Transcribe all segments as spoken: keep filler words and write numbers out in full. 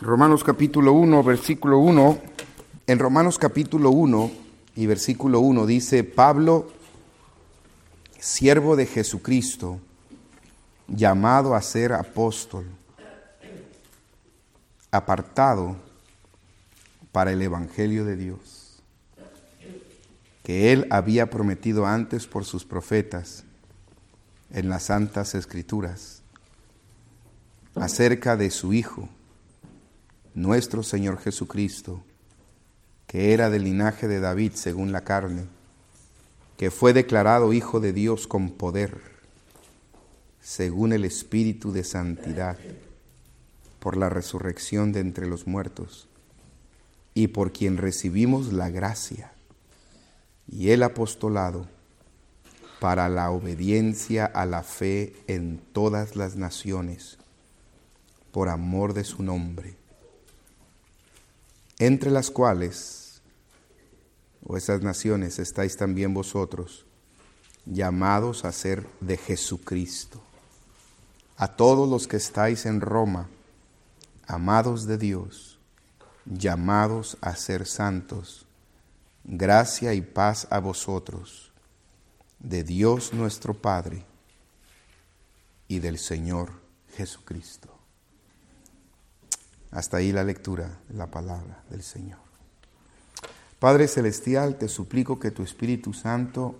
Romanos capítulo uno, versículo uno. En Romanos capítulo uno y versículo uno dice: Pablo, siervo de Jesucristo, llamado a ser apóstol, apartado para el evangelio de Dios, que él había prometido antes por sus profetas en las santas escrituras, acerca de su Hijo, nuestro Señor Jesucristo, que era del linaje de David según la carne, que fue declarado Hijo de Dios con poder, según el Espíritu de santidad, por la resurrección de entre los muertos, y por quien recibimos la gracia y el apostolado para la obediencia a la fe en todas las naciones, por amor de su nombre, entre las cuales, o esas naciones, estáis también vosotros, llamados a ser de Jesucristo. A todos los que estáis en Roma, amados de Dios, llamados a ser santos, gracia y paz a vosotros, de Dios nuestro Padre y del Señor Jesucristo. Hasta ahí la lectura de la palabra del Señor. Padre Celestial, te suplico que tu Espíritu Santo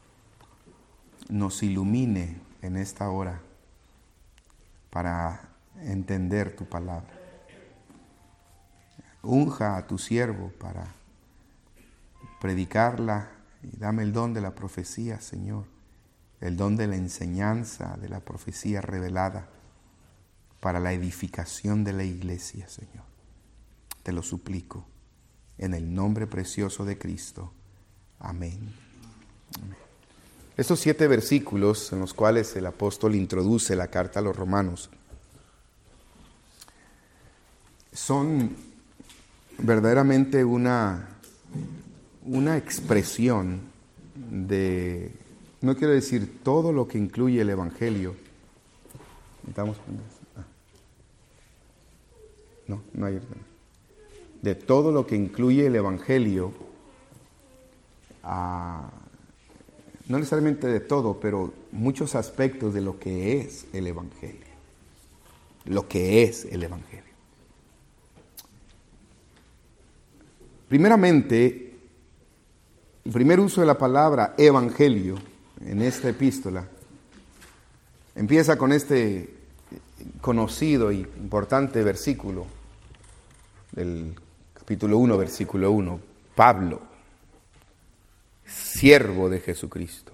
nos ilumine en esta hora para entender tu palabra. Unja a tu siervo para predicarla y dame el don de la profecía, Señor, el don de la enseñanza, de la profecía revelada, para la edificación de la iglesia, Señor. Te lo suplico en el nombre precioso de Cristo. Amén. Amén. Estos siete versículos en los cuales el apóstol introduce la carta a los romanos son verdaderamente una, una expresión de, no quiero decir todo lo que incluye el Evangelio. ¿Estamos No, no hay. De todo lo que incluye el Evangelio, ah, no necesariamente de todo, pero muchos aspectos de lo que es el Evangelio. Lo que es el Evangelio. Primeramente, el primer uso de la palabra Evangelio en esta epístola empieza con este conocido y importante versículo del capítulo uno, versículo uno. Pablo, siervo de Jesucristo,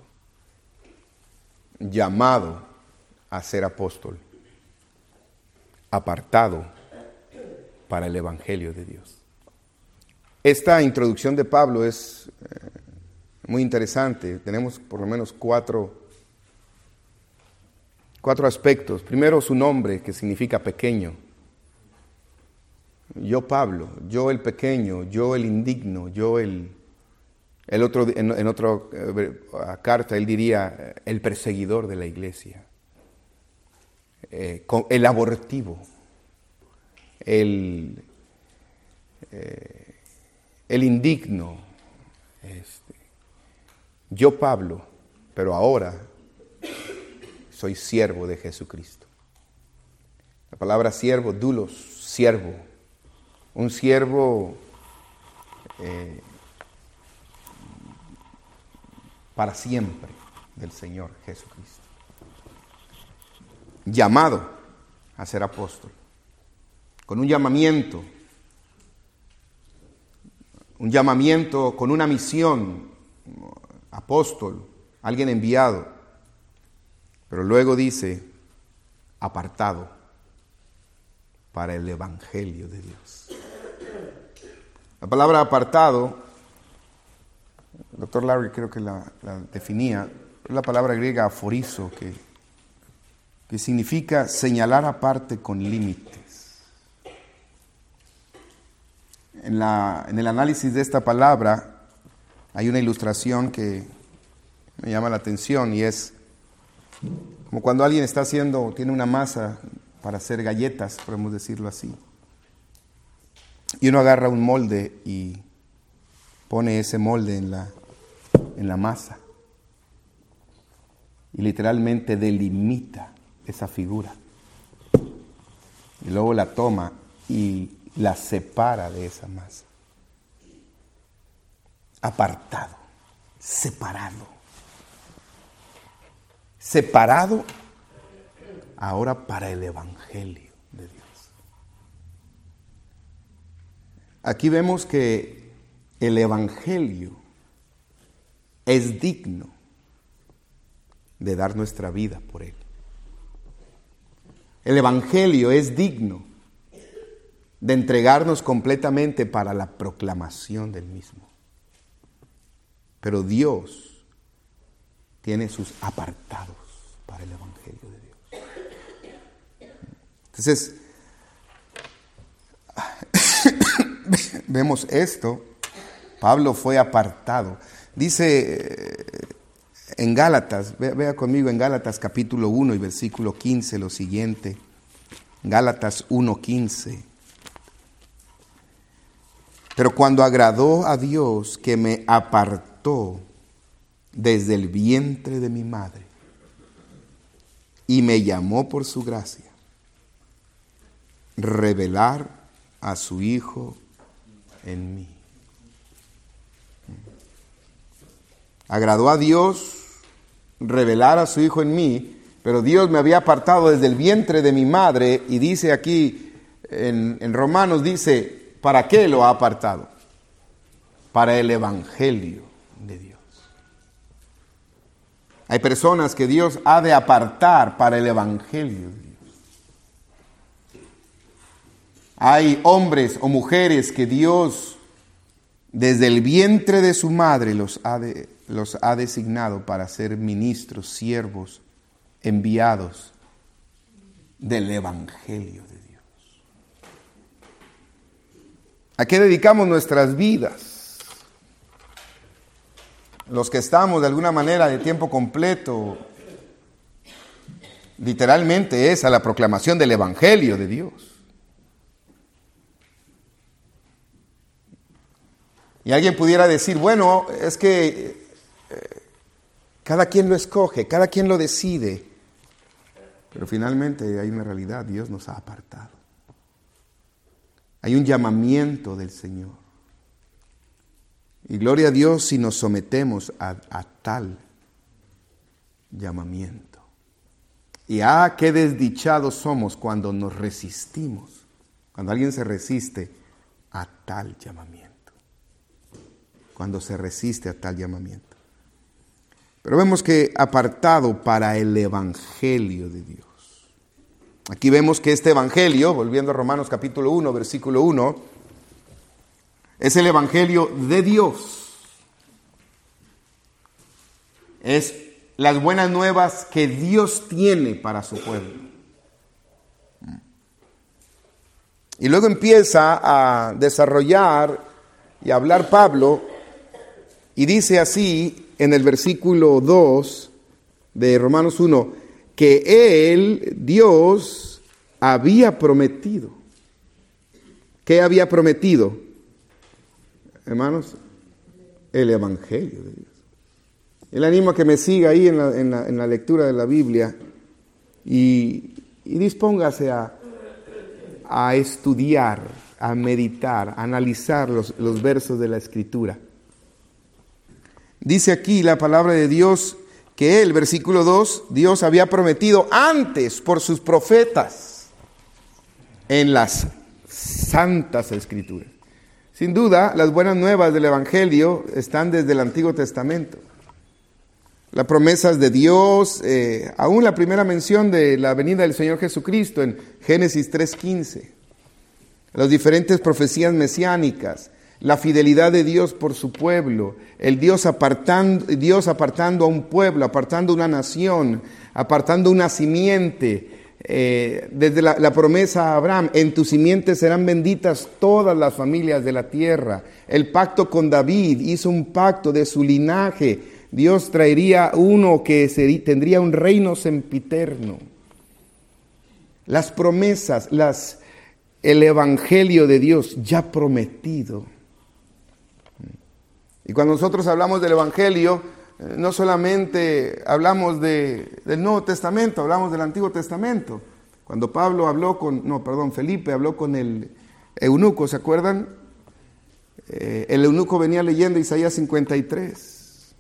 llamado a ser apóstol, apartado para el evangelio de Dios. Esta introducción de Pablo es eh, muy interesante. Tenemos por lo menos cuatro Cuatro aspectos. Primero, su nombre, que significa pequeño. Yo Pablo, yo el pequeño, yo el indigno, yo el... el otro, en, en otra eh, carta él diría el perseguidor de la iglesia, eh, el abortivo, el, eh, el indigno. Este, yo Pablo, pero ahora soy siervo de Jesucristo. La palabra siervo, doulos, siervo. Un siervo eh, para siempre del Señor Jesucristo. Llamado a ser apóstol. Con un llamamiento. Un llamamiento con una misión. Apóstol, alguien enviado. Pero luego dice, apartado para el evangelio de Dios. La palabra apartado, el doctor Larry creo que la, la definía, es la palabra griega aforizo, que, que significa señalar aparte con límites. En, la, en el análisis de esta palabra hay una ilustración que me llama la atención y es como cuando alguien está haciendo, tiene una masa para hacer galletas, podemos decirlo así. Y uno agarra un molde y pone ese molde en la, en la masa. Y literalmente delimita esa figura. Y luego la toma y la separa de esa masa. Apartado, separado. Separado ahora para el Evangelio de Dios. Aquí vemos que el Evangelio es digno de dar nuestra vida por él. El Evangelio es digno de entregarnos completamente para la proclamación del mismo. Pero Dios tiene sus apartados para el Evangelio de Dios. Entonces, vemos esto. Pablo fue apartado. Dice en Gálatas, vea, vea conmigo en Gálatas capítulo uno y versículo quince lo siguiente. Gálatas uno quince. Pero cuando agradó a Dios que me apartó desde el vientre de mi madre y me llamó por su gracia, revelar a su Hijo en mí. Agradó a Dios revelar a su Hijo en mí, pero Dios me había apartado desde el vientre de mi madre, y dice aquí en, en Romanos, dice, ¿para qué lo ha apartado? Para el Evangelio de Dios. Hay personas que Dios ha de apartar para el Evangelio de Dios. Hay hombres o mujeres que Dios desde el vientre de su madre los ha, de, los ha designado para ser ministros, siervos, enviados del Evangelio de Dios. ¿A qué dedicamos nuestras vidas? Los que estamos de alguna manera de tiempo completo, literalmente es a la proclamación del Evangelio de Dios. Y alguien pudiera decir, bueno, es que eh, cada quien lo escoge, cada quien lo decide. Pero finalmente hay una realidad, Dios nos ha apartado. Hay un llamamiento del Señor. Y gloria a Dios si nos sometemos a, a tal llamamiento. Y ah, qué desdichados somos cuando nos resistimos, cuando alguien se resiste a tal llamamiento. Cuando se resiste a tal llamamiento. Pero vemos que apartado para el Evangelio de Dios. Aquí vemos que este Evangelio, volviendo a Romanos capítulo uno, versículo uno, es el Evangelio de Dios. Es las buenas nuevas que Dios tiene para su pueblo. Y luego empieza a desarrollar y a hablar Pablo, y dice así en el versículo dos de Romanos uno, que Él, Dios, había prometido. ¿Qué había prometido? Hermanos, el Evangelio de Dios. Y le animo a que me siga ahí en la, en la, en la lectura de la Biblia y, y dispóngase a, a estudiar, a meditar, a analizar los, los versos de la Escritura. Dice aquí la palabra de Dios que Él, versículo dos, Dios había prometido antes por sus profetas en las santas Escrituras. Sin duda, las buenas nuevas del Evangelio están desde el Antiguo Testamento. Las promesas de Dios, eh, aún la primera mención de la venida del Señor Jesucristo en Génesis tres quince. Las diferentes profecías mesiánicas, la fidelidad de Dios por su pueblo, el Dios apartando, Dios apartando a un pueblo, apartando una nación, apartando una simiente. Eh, desde la, la promesa a Abraham, en tu simiente serán benditas todas las familias de la tierra. El pacto con David, hizo un pacto de su linaje. Dios traería uno que sería, tendría un reino sempiterno. Las promesas, las, el evangelio de Dios ya prometido. Y cuando nosotros hablamos del evangelio, no solamente hablamos de, del Nuevo Testamento, hablamos del Antiguo Testamento. Cuando Pablo habló con, no, perdón, Felipe habló con el eunuco, ¿se acuerdan? Eh, el eunuco venía leyendo Isaías cincuenta y tres.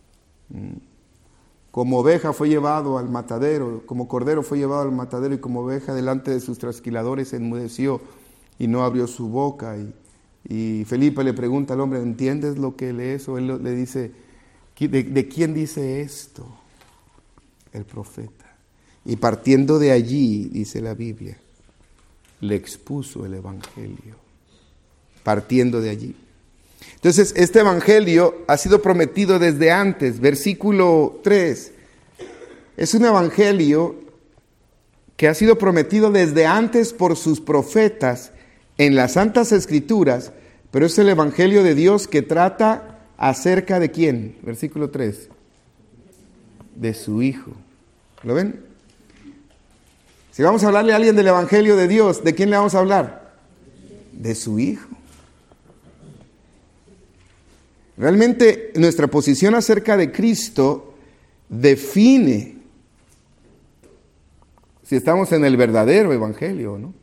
Como oveja fue llevado al matadero, como cordero fue llevado al matadero, y como oveja delante de sus trasquiladores enmudeció y no abrió su boca. Y, y Felipe le pregunta al hombre, ¿entiendes lo que lees? O él le dice, ¿de, de quién dice esto? El profeta. Y partiendo de allí, dice la Biblia, le expuso el evangelio. Partiendo de allí. Entonces, este evangelio ha sido prometido desde antes. Versículo tres. Es un evangelio que ha sido prometido desde antes por sus profetas en las Santas Escrituras, pero es el evangelio de Dios que trata acerca de ¿quién? Versículo tres. De su Hijo. ¿Lo ven? Si vamos a hablarle a alguien del evangelio de Dios, ¿de quién le vamos a hablar? De su Hijo. Realmente nuestra posición acerca de Cristo define si estamos en el verdadero evangelio o no.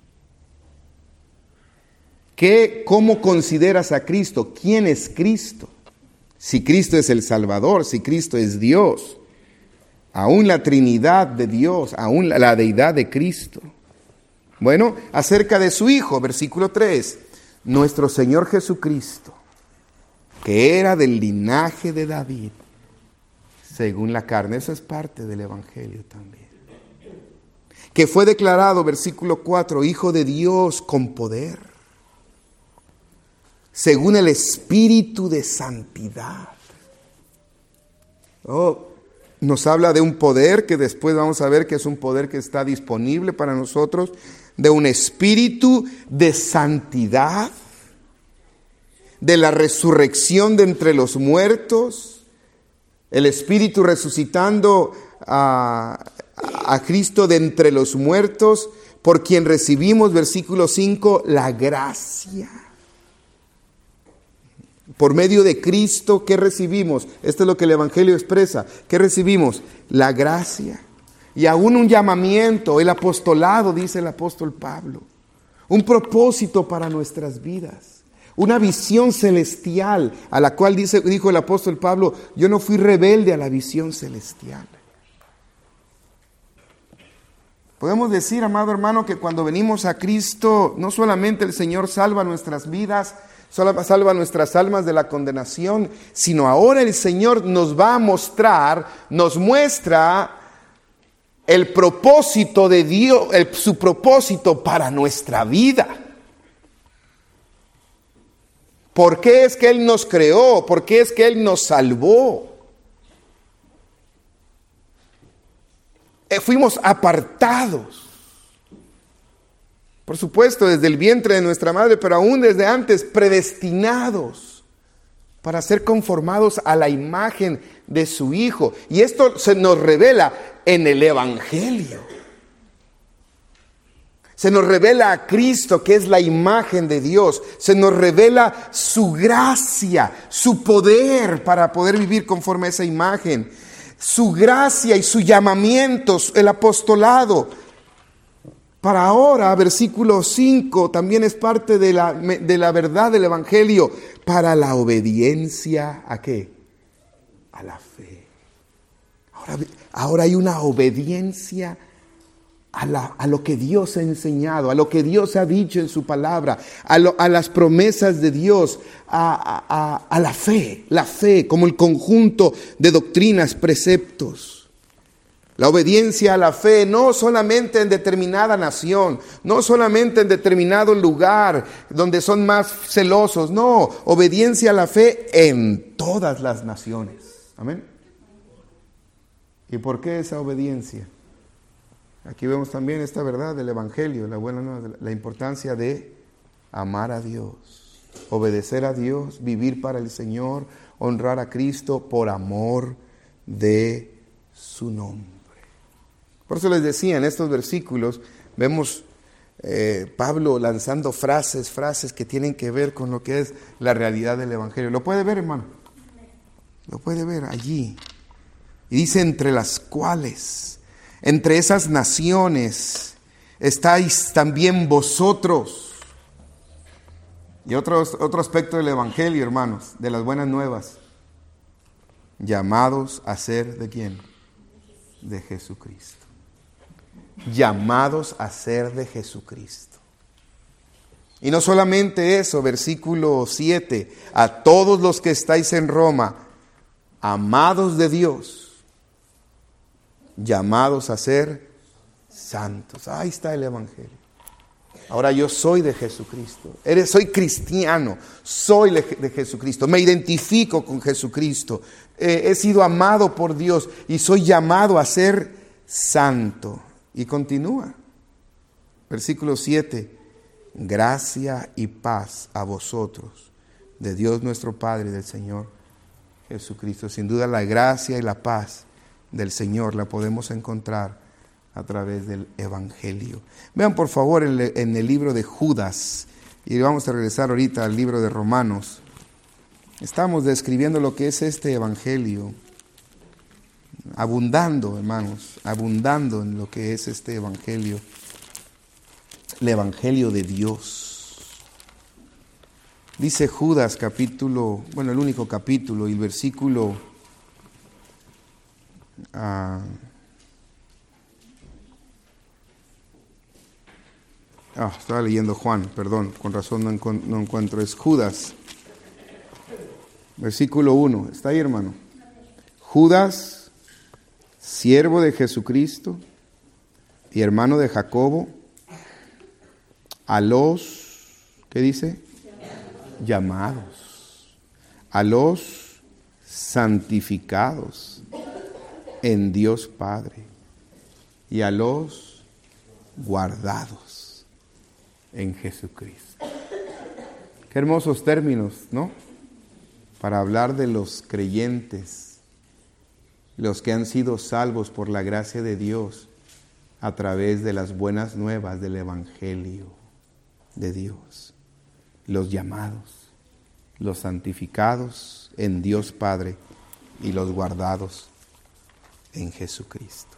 ¿Qué, ¿Cómo consideras a Cristo? ¿Quién es Cristo? Si Cristo es el Salvador, si Cristo es Dios, aún la Trinidad de Dios, aún la, la deidad de Cristo. Bueno, acerca de su Hijo, versículo tres, nuestro Señor Jesucristo, que era del linaje de David, según la carne. Eso es parte del evangelio también. Que fue declarado, versículo cuatro, Hijo de Dios con poder, según el Espíritu de santidad. Oh, nos habla de un poder que después vamos a ver que es un poder que está disponible para nosotros, de un espíritu de santidad, de la resurrección de entre los muertos, el Espíritu resucitando a, a Cristo de entre los muertos, por quien recibimos, versículo cinco, la gracia. Por medio de Cristo, ¿qué recibimos? Esto es lo que el Evangelio expresa. ¿Qué recibimos? La gracia. Y aún un llamamiento, el apostolado, dice el apóstol Pablo. Un propósito para nuestras vidas. Una visión celestial a la cual dice, dijo el apóstol Pablo, yo no fui rebelde a la visión celestial. Podemos decir, amado hermano, que cuando venimos a Cristo, no solamente el Señor salva nuestras vidas, salva nuestras almas de la condenación, sino ahora el Señor nos va a mostrar, nos muestra el propósito de Dios, el, su propósito para nuestra vida. ¿Por qué es que Él nos creó? ¿Por qué es que Él nos salvó? Eh, fuimos apartados. Por supuesto, desde el vientre de nuestra madre, pero aún desde antes, predestinados para ser conformados a la imagen de su Hijo. Y esto se nos revela en el Evangelio. Se nos revela a Cristo, que es la imagen de Dios. Se nos revela su gracia, su poder para poder vivir conforme a esa imagen. Su gracia y su llamamiento, el apostolado. Para ahora, versículo cinco, también es parte de la, de la verdad del Evangelio. Para la obediencia, ¿a qué? A la fe. Ahora, ahora hay una obediencia A, la, a lo que Dios ha enseñado, a lo que Dios ha dicho en su palabra, a, lo, a las promesas de Dios, a, a, a la fe, la fe como el conjunto de doctrinas, preceptos. La obediencia a la fe no solamente en determinada nación, no solamente en determinado lugar donde son más celosos, no, obediencia a la fe en todas las naciones. Amén. ¿Y por qué esa obediencia? Aquí vemos también esta verdad del Evangelio, la buena nueva, la importancia de amar a Dios, obedecer a Dios, vivir para el Señor, honrar a Cristo por amor de su nombre. Por eso les decía, en estos versículos vemos eh, Pablo lanzando frases, frases que tienen que ver con lo que es la realidad del Evangelio. ¿Lo puede ver, hermano? Lo puede ver allí. Y dice, entre las cuales, entre esas naciones, estáis también vosotros. Y otro, otro aspecto del Evangelio, hermanos, de las buenas nuevas. Llamados a ser, ¿de quién? De Jesucristo. Llamados a ser de Jesucristo. Y no solamente eso, versículo siete, a todos los que estáis en Roma, amados de Dios, llamados a ser santos. Ahí está el Evangelio. Ahora yo soy de Jesucristo. Eres, soy cristiano, soy de Jesucristo. Me identifico con Jesucristo. Eh, he sido amado por Dios y soy llamado a ser santo. Y continúa. Versículo siete. Gracia y paz a vosotros, de Dios nuestro Padre y del Señor Jesucristo. Sin duda la gracia y la paz del Señor la podemos encontrar a través del Evangelio. Vean por favor en, en el libro de Judas, y vamos a regresar ahorita al libro de Romanos. Estamos describiendo lo que es este Evangelio, abundando, hermanos, abundando en lo que es este Evangelio, el Evangelio de Dios. Dice Judas capítulo, bueno, el único capítulo, y el versículo ah, ah, estaba leyendo Juan, perdón, con razón no, encu- no encuentro, es Judas, versículo uno, ¿está ahí, hermano? Judas, siervo de Jesucristo y hermano de Jacobo, a los, ¿qué dice? Llamados, a los santificados en Dios Padre y a los guardados en Jesucristo. Qué hermosos términos, ¿no? Para hablar de los creyentes, los que han sido salvos por la gracia de Dios a través de las buenas nuevas del Evangelio de Dios, los llamados, los santificados en Dios Padre y los guardados en Jesucristo.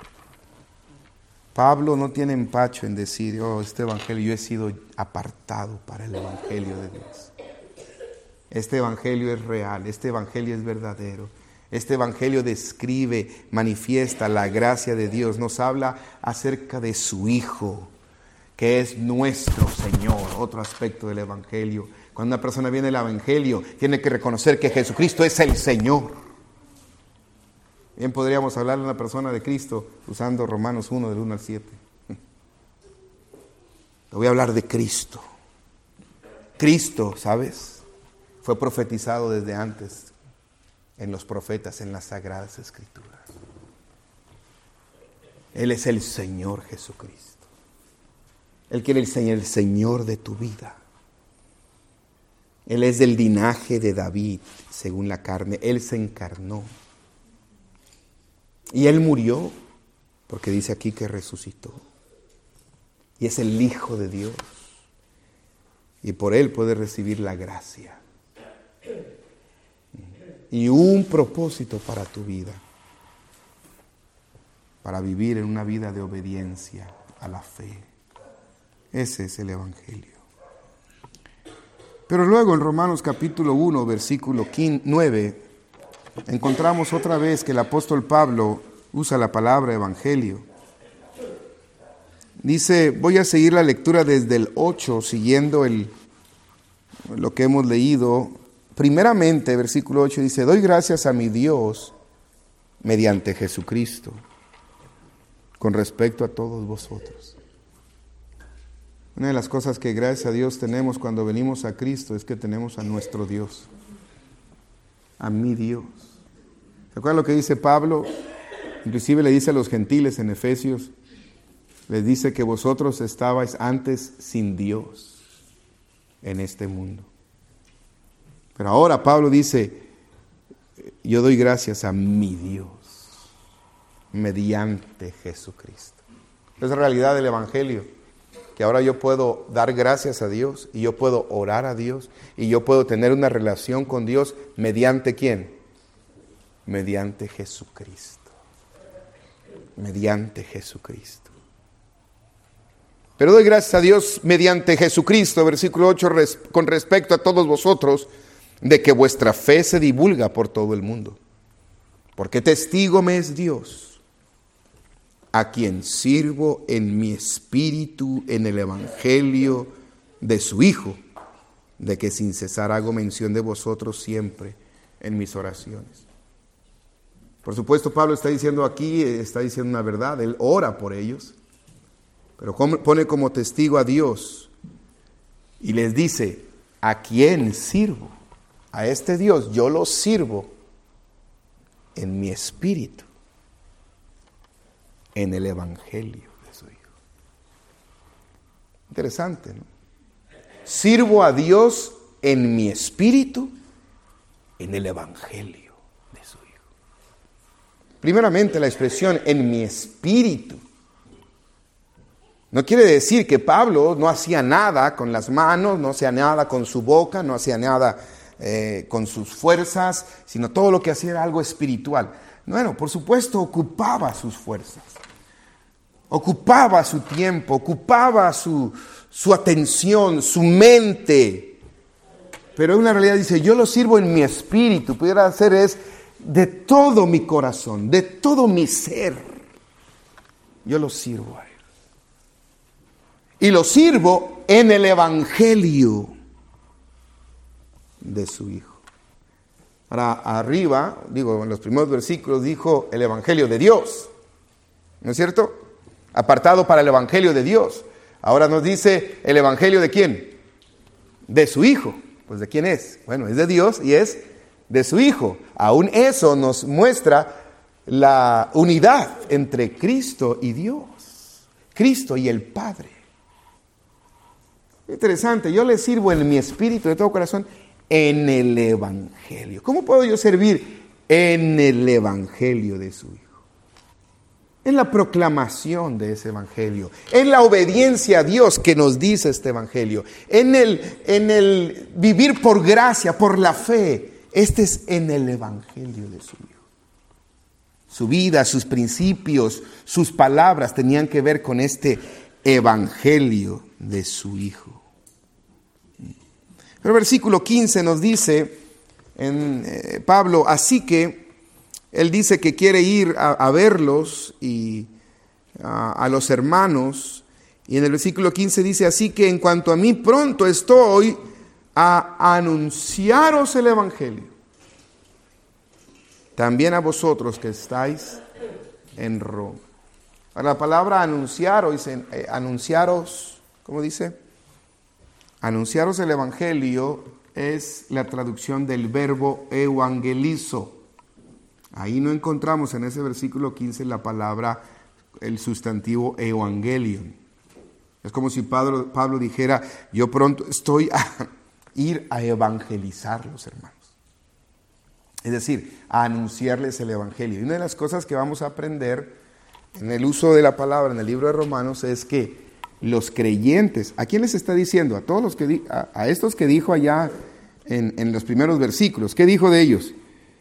Pablo no tiene empacho en decir, oh, este Evangelio, yo he sido apartado para el Evangelio de Dios. Este Evangelio es real, este Evangelio es verdadero. Este Evangelio describe, manifiesta la gracia de Dios, nos habla acerca de su Hijo, que es nuestro Señor. Otro aspecto del Evangelio. Cuando una persona viene al Evangelio, tiene que reconocer que Jesucristo es el Señor. Bien podríamos hablar de una persona de Cristo usando Romanos uno, del uno al siete. Le voy a hablar de Cristo. Cristo, ¿sabes? Fue profetizado desde antes en los profetas, en las Sagradas Escrituras. Él es el Señor Jesucristo. Él quiere ser el Señor de tu vida. Él es del linaje de David, según la carne. Él se encarnó. Y Él murió, porque dice aquí que resucitó. Y es el Hijo de Dios. Y por Él puedes recibir la gracia. Y un propósito para tu vida. Para vivir en una vida de obediencia a la fe. Ese es el Evangelio. Pero luego en Romanos capítulo uno, versículo nueve, encontramos otra vez que el apóstol Pablo usa la palabra Evangelio. Dice, voy a seguir la lectura desde el ocho, siguiendo el, lo que hemos leído. Primeramente, versículo ocho dice, doy gracias a mi Dios mediante Jesucristo, con respecto a todos vosotros. Una de las cosas que gracias a Dios tenemos cuando venimos a Cristo es que tenemos a nuestro Dios, a mi Dios. ¿Se acuerdan lo que dice Pablo? Inclusive le dice a los gentiles en Efesios, les dice que vosotros estabais antes sin Dios en este mundo. Pero ahora Pablo dice, yo doy gracias a mi Dios mediante Jesucristo. Es la realidad del Evangelio, que ahora yo puedo dar gracias a Dios y yo puedo orar a Dios y yo puedo tener una relación con Dios mediante ¿quién? Mediante Jesucristo. Mediante Jesucristo. Pero doy gracias a Dios mediante Jesucristo, versículo ocho, res, con respecto a todos vosotros, de que vuestra fe se divulga por todo el mundo. Porque testigo me es Dios, a quien sirvo en mi espíritu en el evangelio de su Hijo, de que sin cesar hago mención de vosotros siempre en mis oraciones. Por supuesto, Pablo está diciendo aquí, está diciendo una verdad, él ora por ellos, pero pone como testigo a Dios y les dice, ¿a quién sirvo? A este Dios yo lo sirvo en mi espíritu, en el evangelio de su Hijo. Interesante, ¿no? Sirvo a Dios en mi espíritu, en el evangelio de su Hijo. Primeramente la expresión en mi espíritu no quiere decir que Pablo no hacía nada con las manos, no hacía nada con su boca, no hacía nada eh, con sus fuerzas, sino todo lo que hacía era algo espiritual. Bueno, por supuesto ocupaba sus fuerzas, ocupaba su tiempo, ocupaba su, su atención, su mente. Pero en una realidad dice, yo lo sirvo en mi espíritu, pudiera hacer es de todo mi corazón, de todo mi ser. Yo lo sirvo a Él. Y lo sirvo en el evangelio de su Hijo. Ahora, arriba, digo, en los primeros versículos dijo el evangelio de Dios. ¿No es cierto? Apartado para el evangelio de Dios. Ahora nos dice el evangelio de quién? De su Hijo. Pues ¿de quién es? Bueno, es de Dios y es de su Hijo. Aún eso nos muestra la unidad entre Cristo y Dios. Cristo y el Padre. Interesante, yo le sirvo en mi espíritu de todo corazón en el evangelio. ¿Cómo puedo yo servir en el evangelio de su Hijo? En la proclamación de ese evangelio, en la obediencia a Dios que nos dice este evangelio, en el, en el vivir por gracia, por la fe. Este es en el evangelio de su Hijo. Su vida, sus principios, sus palabras tenían que ver con este evangelio de su Hijo. Pero el versículo quince nos dice, en eh, Pablo, así que él dice que quiere ir a, a verlos y a, a los hermanos. Y en el versículo quince dice, así que en cuanto a mí pronto estoy a anunciaros el evangelio. También a vosotros que estáis en Roma. Para la palabra anunciaros, eh, anunciaros, ¿cómo dice? Anunciaros el evangelio es la traducción del verbo evangelizo. Ahí no encontramos en ese versículo quince la palabra, el sustantivo evangelion. Es como si Pablo, Pablo dijera, yo pronto estoy a ir a evangelizar los hermanos. Es decir, a anunciarles el evangelio. Y una de las cosas que vamos a aprender en el uso de la palabra en el libro de Romanos es que los creyentes, ¿a quién les está diciendo? A todos los que a, a estos que dijo allá en, en los primeros versículos. ¿Qué dijo de ellos?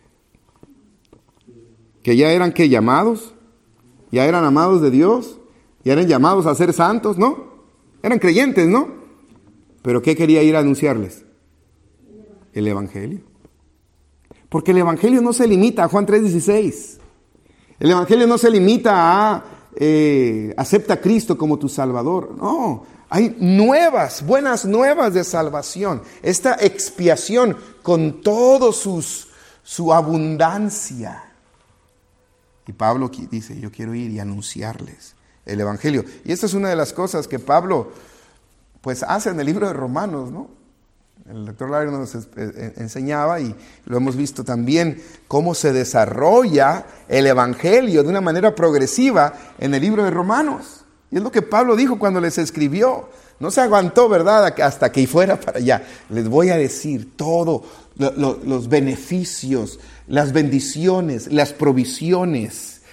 Que ya eran ¿qué? Llamados, ya eran amados de Dios, ya eran llamados a ser santos, ¿no? Eran creyentes, ¿no? Pero ¿qué quería ir a anunciarles? El evangelio. Porque el evangelio no se limita a Juan tres dieciséis. El evangelio no se limita a eh, acepta a Cristo como tu Salvador. No, hay nuevas, buenas nuevas de salvación. Esta expiación con todo sus, su abundancia. Y Pablo dice, yo quiero ir y anunciarles el evangelio. Y esta es una de las cosas que Pablo pues hace en el libro de Romanos, ¿no? El doctor Lario nos enseñaba y lo hemos visto también cómo se desarrolla el evangelio de una manera progresiva en el libro de Romanos. Y es lo que Pablo dijo cuando les escribió. No se aguantó, ¿verdad? Hasta que fuera para allá. Les voy a decir todo, lo, lo, los beneficios, las bendiciones, las provisiones,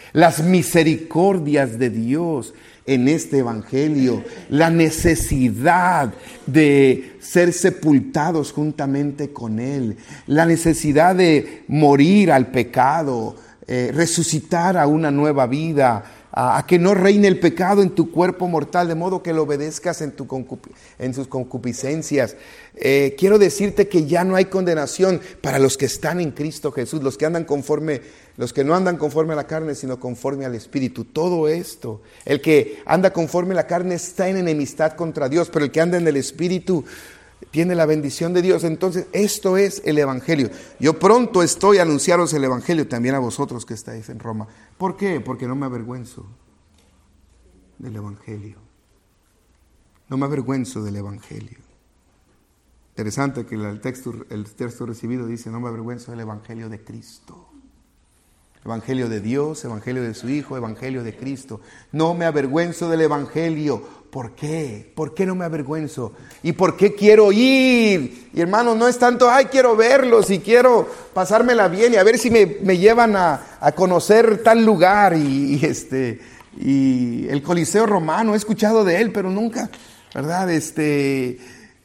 las misericordias de Dios en este evangelio, la necesidad de ser sepultados juntamente con Él, la necesidad de morir al pecado, eh, resucitar a una nueva vida, a, a que no reine el pecado en tu cuerpo mortal, de modo que lo obedezcas en, tu concup- en sus concupiscencias. Eh, quiero decirte que ya no hay condenación para los que están en Cristo Jesús, los que andan conforme, los que no andan conforme a la carne, sino conforme al Espíritu. Todo esto, el que anda conforme a la carne está en enemistad contra Dios, pero el que anda en el Espíritu tiene la bendición de Dios. Entonces, esto es el Evangelio. Yo pronto estoy a anunciaros el Evangelio también a vosotros que estáis en Roma. ¿Por qué? Porque no me avergüenzo del Evangelio. No me avergüenzo del Evangelio. Interesante que el texto, el texto recibido dice: no me avergüenzo del Evangelio de Cristo. Evangelio de Dios, Evangelio de su Hijo, Evangelio de Cristo. No me avergüenzo del Evangelio. ¿Por qué? ¿Por qué no me avergüenzo? ¿Y por qué quiero ir? Y hermanos, no es tanto, ay, quiero verlos y quiero pasármela bien y a ver si me, me llevan a, a conocer tal lugar y, y, este, y el Coliseo Romano, he escuchado de él, pero nunca, ¿verdad? Este,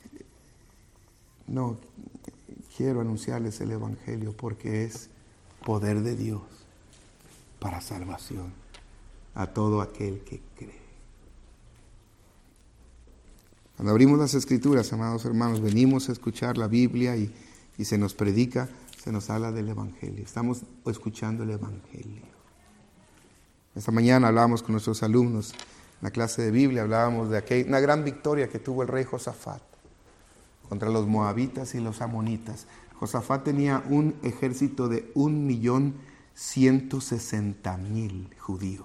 no, quiero anunciarles el Evangelio porque es poder de Dios para salvación a todo aquel que cree. Cuando abrimos las Escrituras, amados hermanos, venimos a escuchar la Biblia y, y se nos predica, se nos habla del Evangelio. Estamos escuchando el Evangelio. Esta mañana hablábamos con nuestros alumnos en la clase de Biblia, hablábamos de aquella, una gran victoria que tuvo el rey Josafat contra los moabitas y los amonitas. Josafat tenía un ejército de un millón ciento sesenta mil judíos.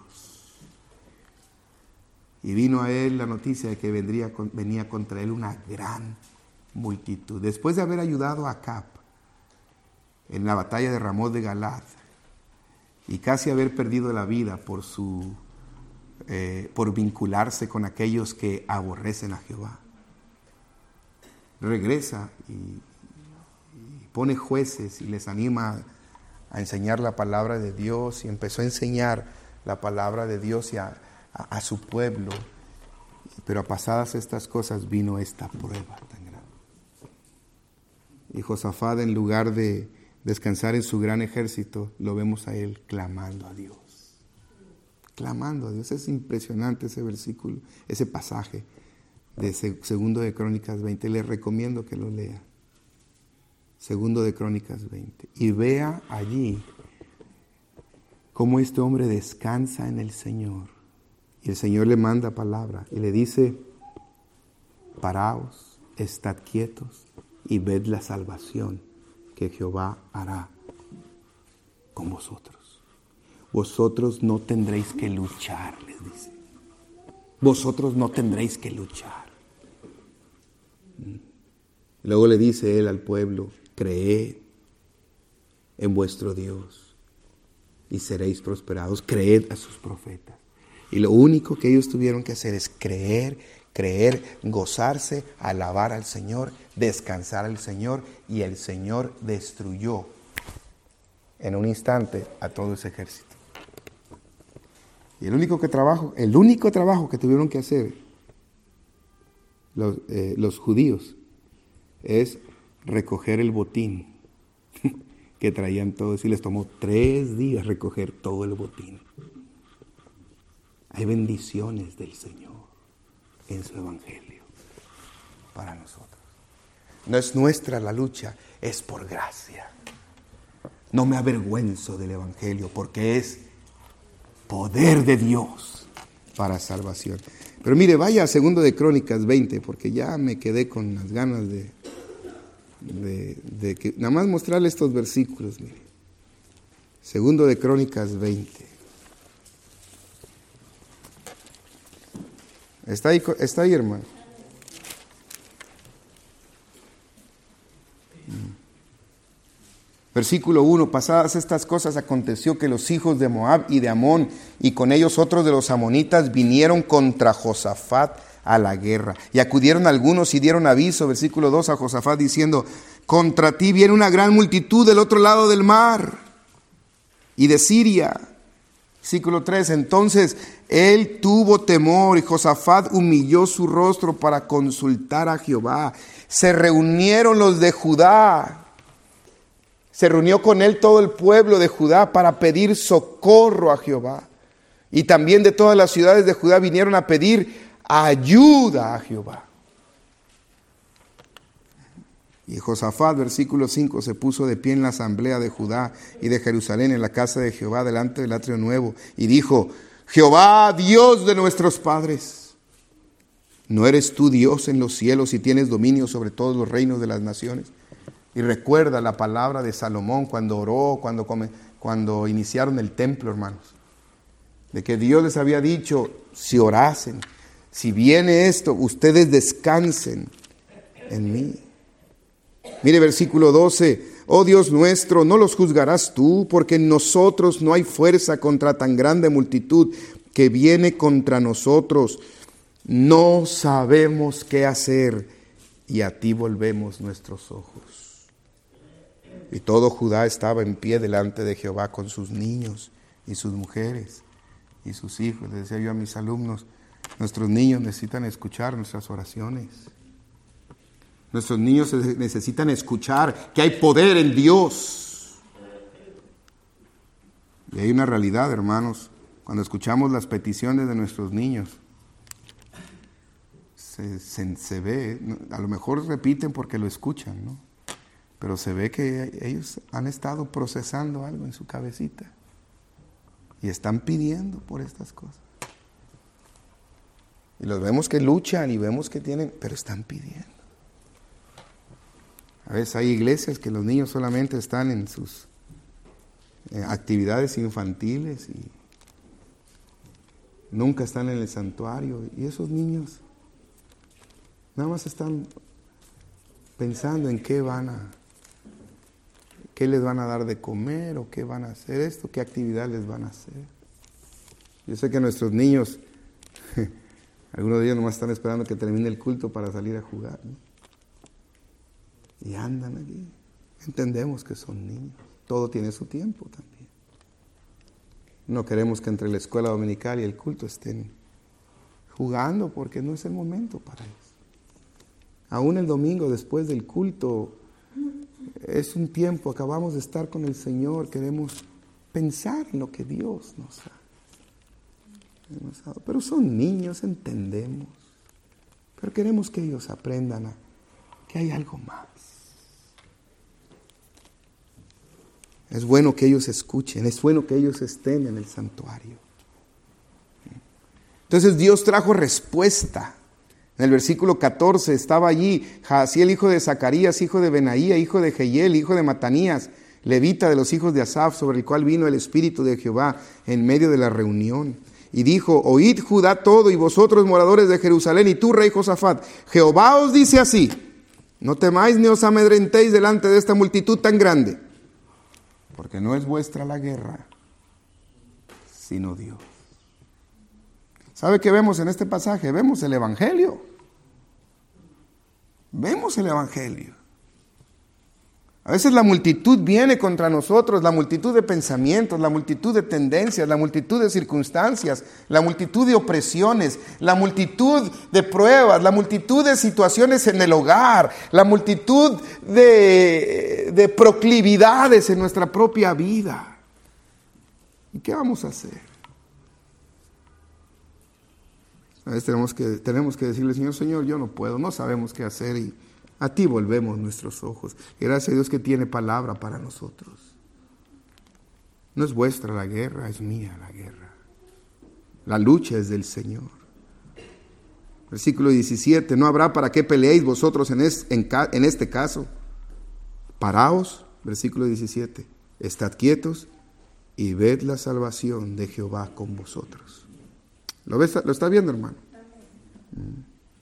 Y vino a él la noticia de que vendría, venía contra él una gran multitud. Después de haber ayudado a Acab en la batalla de Ramot de Galad y casi haber perdido la vida por, su, eh, por vincularse con aquellos que aborrecen a Jehová, regresa y, y pone jueces y les anima a enseñar la palabra de Dios, y empezó a enseñar la palabra de Dios y a, a, a su pueblo. Pero pasadas estas cosas vino esta prueba tan grande. Y Josafat, en lugar de descansar en su gran ejército, lo vemos a él clamando a Dios. Clamando a Dios. Es impresionante ese versículo, ese pasaje de Segundo de Crónicas veinte. Les recomiendo que lo lea. Segundo de Crónicas veinte. Y vea allí cómo este hombre descansa en el Señor. Y el Señor le manda palabra y le dice: paraos, estad quietos y ved la salvación que Jehová hará con vosotros. Vosotros no tendréis que luchar, les dice. Vosotros no tendréis que luchar. Luego le dice él al pueblo: creed en vuestro Dios y seréis prosperados. Creed a sus profetas. Y lo único que ellos tuvieron que hacer es creer, creer, gozarse, alabar al Señor, descansar al Señor, y el Señor destruyó en un instante a todo ese ejército. Y el único que trabajo, el único trabajo que tuvieron que hacer los, eh, los judíos es recoger el botín que traían todos, y les tomó tres días recoger todo el botín. Hay bendiciones del Señor en su evangelio para nosotros. No es nuestra la lucha, es por gracia. No me avergüenzo del evangelio porque es poder de Dios para salvación. Pero mire, vaya a Segundo de Crónicas veinte, porque ya me quedé con las ganas de, de, de que nada más mostrarle estos versículos. Mire, Segundo de Crónicas veinte. ¿Está ahí, está ahí, hermano? Versículo uno. Pasadas estas cosas, aconteció que los hijos de Moab y de Amón, y con ellos otros de los amonitas, vinieron contra Josafat a la guerra. Y acudieron algunos y dieron aviso, versículo dos, a Josafat, diciendo: contra ti viene una gran multitud del otro lado del mar y de Siria. Versículo tres, entonces él tuvo temor y Josafat humilló su rostro para consultar a Jehová. Se reunieron los de Judá. Se reunió con él todo el pueblo de Judá para pedir socorro a Jehová. Y también de todas las ciudades de Judá vinieron a pedir ayuda a Jehová. Y Josafat, versículo cinco, se puso de pie en la asamblea de Judá y de Jerusalén en la casa de Jehová delante del atrio nuevo y dijo: Jehová, Dios de nuestros padres, ¿no eres tú Dios en los cielos y tienes dominio sobre todos los reinos de las naciones? Y recuerda la palabra de Salomón cuando oró, cuando, come, cuando iniciaron el templo, hermanos, de que Dios les había dicho: si orasen, si viene esto, ustedes descansen en mí. Mire versículo doce, oh Dios nuestro, no los juzgarás tú, porque en nosotros no hay fuerza contra tan grande multitud que viene contra nosotros. No sabemos qué hacer y a ti volvemos nuestros ojos. Y todo Judá estaba en pie delante de Jehová con sus niños y sus mujeres y sus hijos. Les decía yo a mis alumnos, nuestros niños necesitan escuchar nuestras oraciones. Nuestros niños necesitan escuchar que hay poder en Dios. Y hay una realidad, hermanos, cuando escuchamos las peticiones de nuestros niños, se, se, se ve, a lo mejor repiten porque lo escuchan, ¿no? Pero se ve que ellos han estado procesando algo en su cabecita y están pidiendo por estas cosas. Y los vemos que luchan y vemos que tienen, pero están pidiendo. A veces hay iglesias que los niños solamente están en sus eh, actividades infantiles y nunca están en el santuario. Y esos niños nada más están pensando en qué van a, qué les van a dar de comer o qué van a hacer esto, qué actividad les van a hacer. Yo sé que nuestros niños, algunos de ellos nomás están esperando que termine el culto para salir a jugar, ¿no? Y andan allí. Entendemos que son niños. Todo tiene su tiempo también. No queremos que entre la escuela dominical y el culto estén jugando porque no es el momento para ellos. Aún el domingo después del culto es un tiempo, acabamos de estar con el Señor, queremos pensar en lo que Dios nos ha, nos ha dado. Pero son niños, entendemos. Pero queremos que ellos aprendan a, que hay algo más. Es bueno que ellos escuchen, es bueno que ellos estén en el santuario. Entonces Dios trajo respuesta. En el versículo catorce estaba allí Jaasiel, hijo de Zacarías, hijo de Benaía, hijo de Jehiel, hijo de Matanías, levita de los hijos de Asaf, sobre el cual vino el Espíritu de Jehová en medio de la reunión. Y dijo: oíd Judá todo y vosotros moradores de Jerusalén y tú, rey Josafat, Jehová os dice así: no temáis ni os amedrentéis delante de esta multitud tan grande, porque no es vuestra la guerra, sino Dios. ¿Sabe qué vemos en este pasaje? Vemos el Evangelio. Vemos el Evangelio. A veces la multitud viene contra nosotros, la multitud de pensamientos, la multitud de tendencias, la multitud de circunstancias, la multitud de opresiones, la multitud de pruebas, la multitud de situaciones en el hogar, la multitud de, de proclividades en nuestra propia vida. ¿Y qué vamos a hacer? A veces tenemos que, tenemos que decirle: Señor, Señor, yo no puedo, no sabemos qué hacer y a ti volvemos nuestros ojos. Y gracias a Dios que tiene palabra para nosotros. No es vuestra la guerra, es mía la guerra. La lucha es del Señor. Versículo diecisiete, no habrá para qué peleéis vosotros en, es, en, en este caso. Paraos, versículo diecisiete, estad quietos y ved la salvación de Jehová con vosotros. ¿Lo, ves, ¿Lo está viendo, hermano? Mm.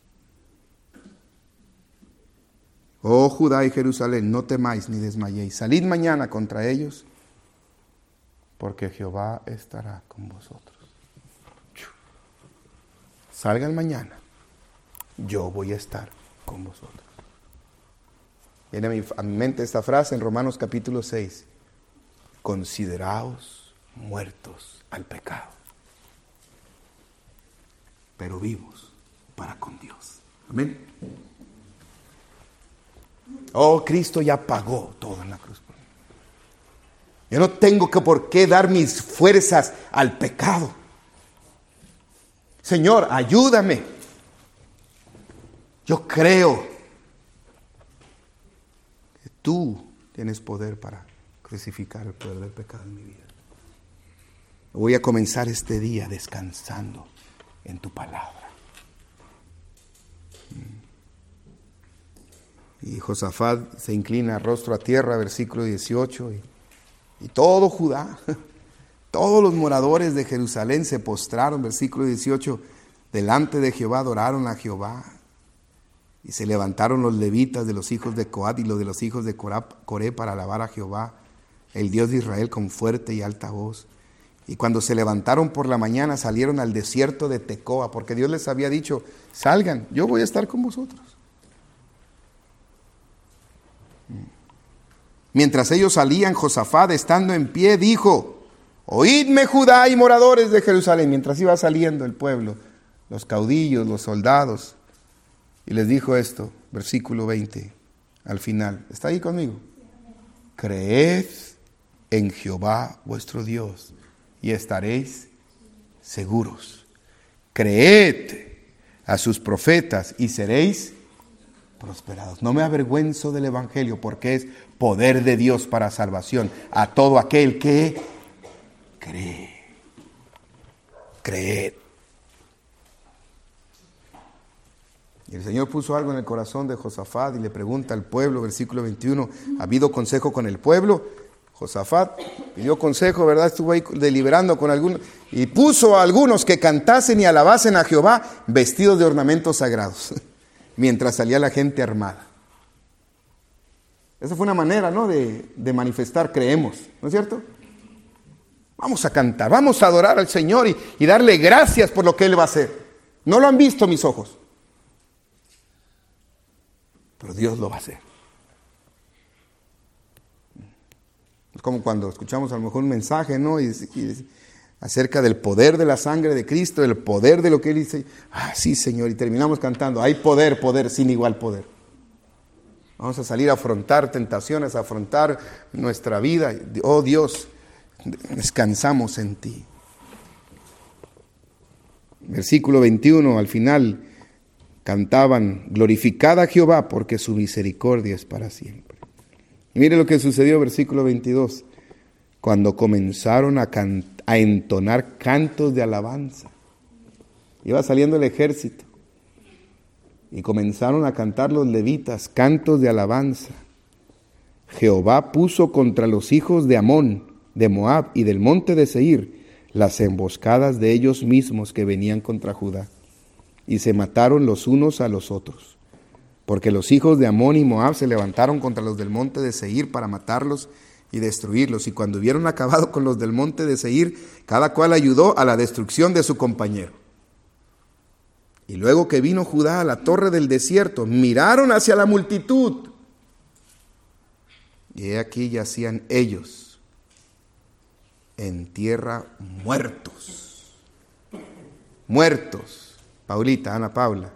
Oh Judá y Jerusalén, no temáis ni desmayéis. Salid mañana contra ellos, porque Jehová estará con vosotros. Salgan mañana, yo voy a estar con vosotros. Viene a mi, a mi mente esta frase en Romanos capítulo seis. Consideraos muertos al pecado, pero vivos para con Dios. Amén. Oh, Cristo ya pagó todo en la cruz. Yo no tengo que por qué dar mis fuerzas al pecado. Señor, ayúdame. Yo creo que tú tienes poder para crucificar el poder del pecado en mi vida. Voy a comenzar este día descansando en tu palabra. Y Josafat se inclina rostro a tierra, versículo dieciocho, y, y todo Judá, todos los moradores de Jerusalén se postraron, versículo dieciocho, delante de Jehová, adoraron a Jehová. Y se levantaron los levitas de los hijos de Coat y los de los hijos de Coré para alabar a Jehová, el Dios de Israel, con fuerte y alta voz. Y cuando se levantaron por la mañana, salieron al desierto de Tecoa, porque Dios les había dicho, salgan, yo voy a estar con vosotros. Mientras ellos salían, Josafat, estando en pie, dijo, oídme Judá y moradores de Jerusalén. Mientras iba saliendo el pueblo, los caudillos, los soldados, y les dijo esto, versículo veinte, al final. ¿Está ahí conmigo? Creed en Jehová vuestro Dios y estaréis seguros. Creed a sus profetas y seréis prosperados. No me avergüenzo del evangelio, porque es poder de Dios para salvación a todo aquel que cree. Creed. Y el Señor puso algo en el corazón de Josafat y le pregunta al pueblo, versículo veintiuno, ¿ha habido consejo con el pueblo? Josafat pidió consejo, ¿verdad? Estuvo ahí deliberando con algunos y puso a algunos que cantasen y alabasen a Jehová vestidos de ornamentos sagrados, mientras salía la gente armada. Esa fue una manera, ¿no?, de, de manifestar creemos, ¿no es cierto? Vamos a cantar, vamos a adorar al Señor y, y darle gracias por lo que Él va a hacer. No lo han visto mis ojos, pero Dios lo va a hacer. Es como cuando escuchamos a lo mejor un mensaje, ¿no? Y, y acerca del poder de la sangre de Cristo, del poder de lo que Él dice. Ah, sí, Señor, y terminamos cantando. Hay poder, poder, sin igual poder. Vamos a salir a afrontar tentaciones, a afrontar nuestra vida. Oh Dios, descansamos en ti. Versículo veintiuno, al final cantaban, glorificad a Jehová porque su misericordia es para siempre. Y mire lo que sucedió, versículo veintidós, cuando comenzaron a, can- a entonar cantos de alabanza. Iba saliendo el ejército y comenzaron a cantar los levitas cantos de alabanza. Jehová puso contra los hijos de Amón, de Moab y del monte de Seir las emboscadas de ellos mismos que venían contra Judá, y se mataron los unos a los otros. Porque los hijos de Amón y Moab se levantaron contra los del monte de Seir para matarlos y destruirlos. Y cuando hubieron acabado con los del monte de Seir, cada cual ayudó a la destrucción de su compañero. Y luego que vino Judá a la torre del desierto, miraron hacia la multitud. Y he aquí yacían ellos en tierra muertos. Muertos. Paulita, Ana Paula.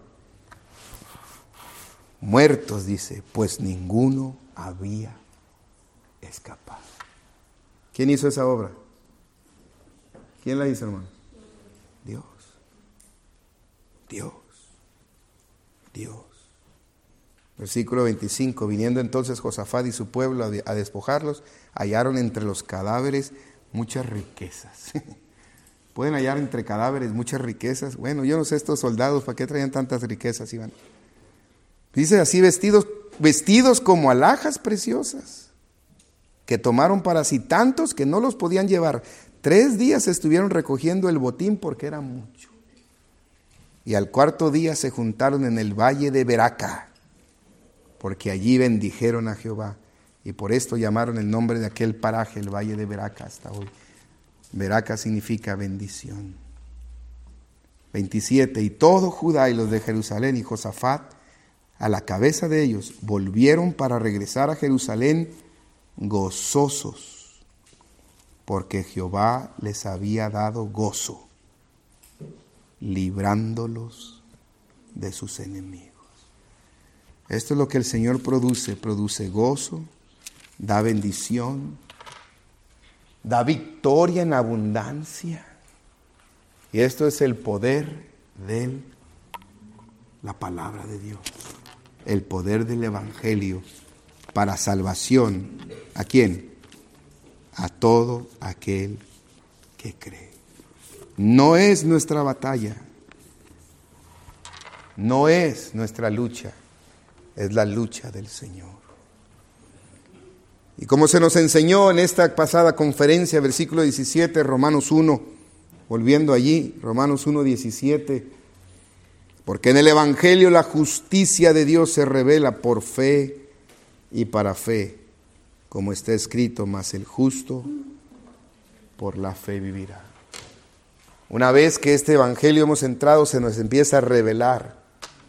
Muertos, dice, pues ninguno había escapado. ¿Quién hizo esa obra? ¿Quién la hizo, hermano? Dios. Dios. Dios. Versículo veinticinco. Viniendo entonces Josafat y su pueblo a despojarlos, hallaron entre los cadáveres muchas riquezas. Pueden hallar entre cadáveres muchas riquezas. Bueno, yo no sé estos soldados, ¿para qué traían tantas riquezas, Iván? Dice así, vestidos, vestidos como alhajas preciosas, que tomaron para sí tantos que no los podían llevar. Tres días estuvieron recogiendo el botín porque era mucho. Y al cuarto día se juntaron en el valle de Beraca, porque allí bendijeron a Jehová. Y por esto llamaron el nombre de aquel paraje, el valle de Beraca, hasta hoy. Beraca significa bendición. veintisiete. Y todo Judá y los de Jerusalén y Josafat, a la cabeza de ellos, volvieron para regresar a Jerusalén gozosos, porque Jehová les había dado gozo, librándolos de sus enemigos. Esto es lo que el Señor produce, produce gozo, da bendición, da victoria en abundancia. Y esto es el poder de la palabra de Dios, el poder del Evangelio para salvación. ¿A quién? A todo aquel que cree. No es nuestra batalla, no es nuestra lucha, es la lucha del Señor. Y como se nos enseñó en esta pasada conferencia, versículo diecisiete, Romanos uno, volviendo allí, Romanos uno, diecisiete, porque en el Evangelio la justicia de Dios se revela por fe y para fe, como está escrito, mas el justo por la fe vivirá. Una vez que este Evangelio hemos entrado, se nos empieza a revelar.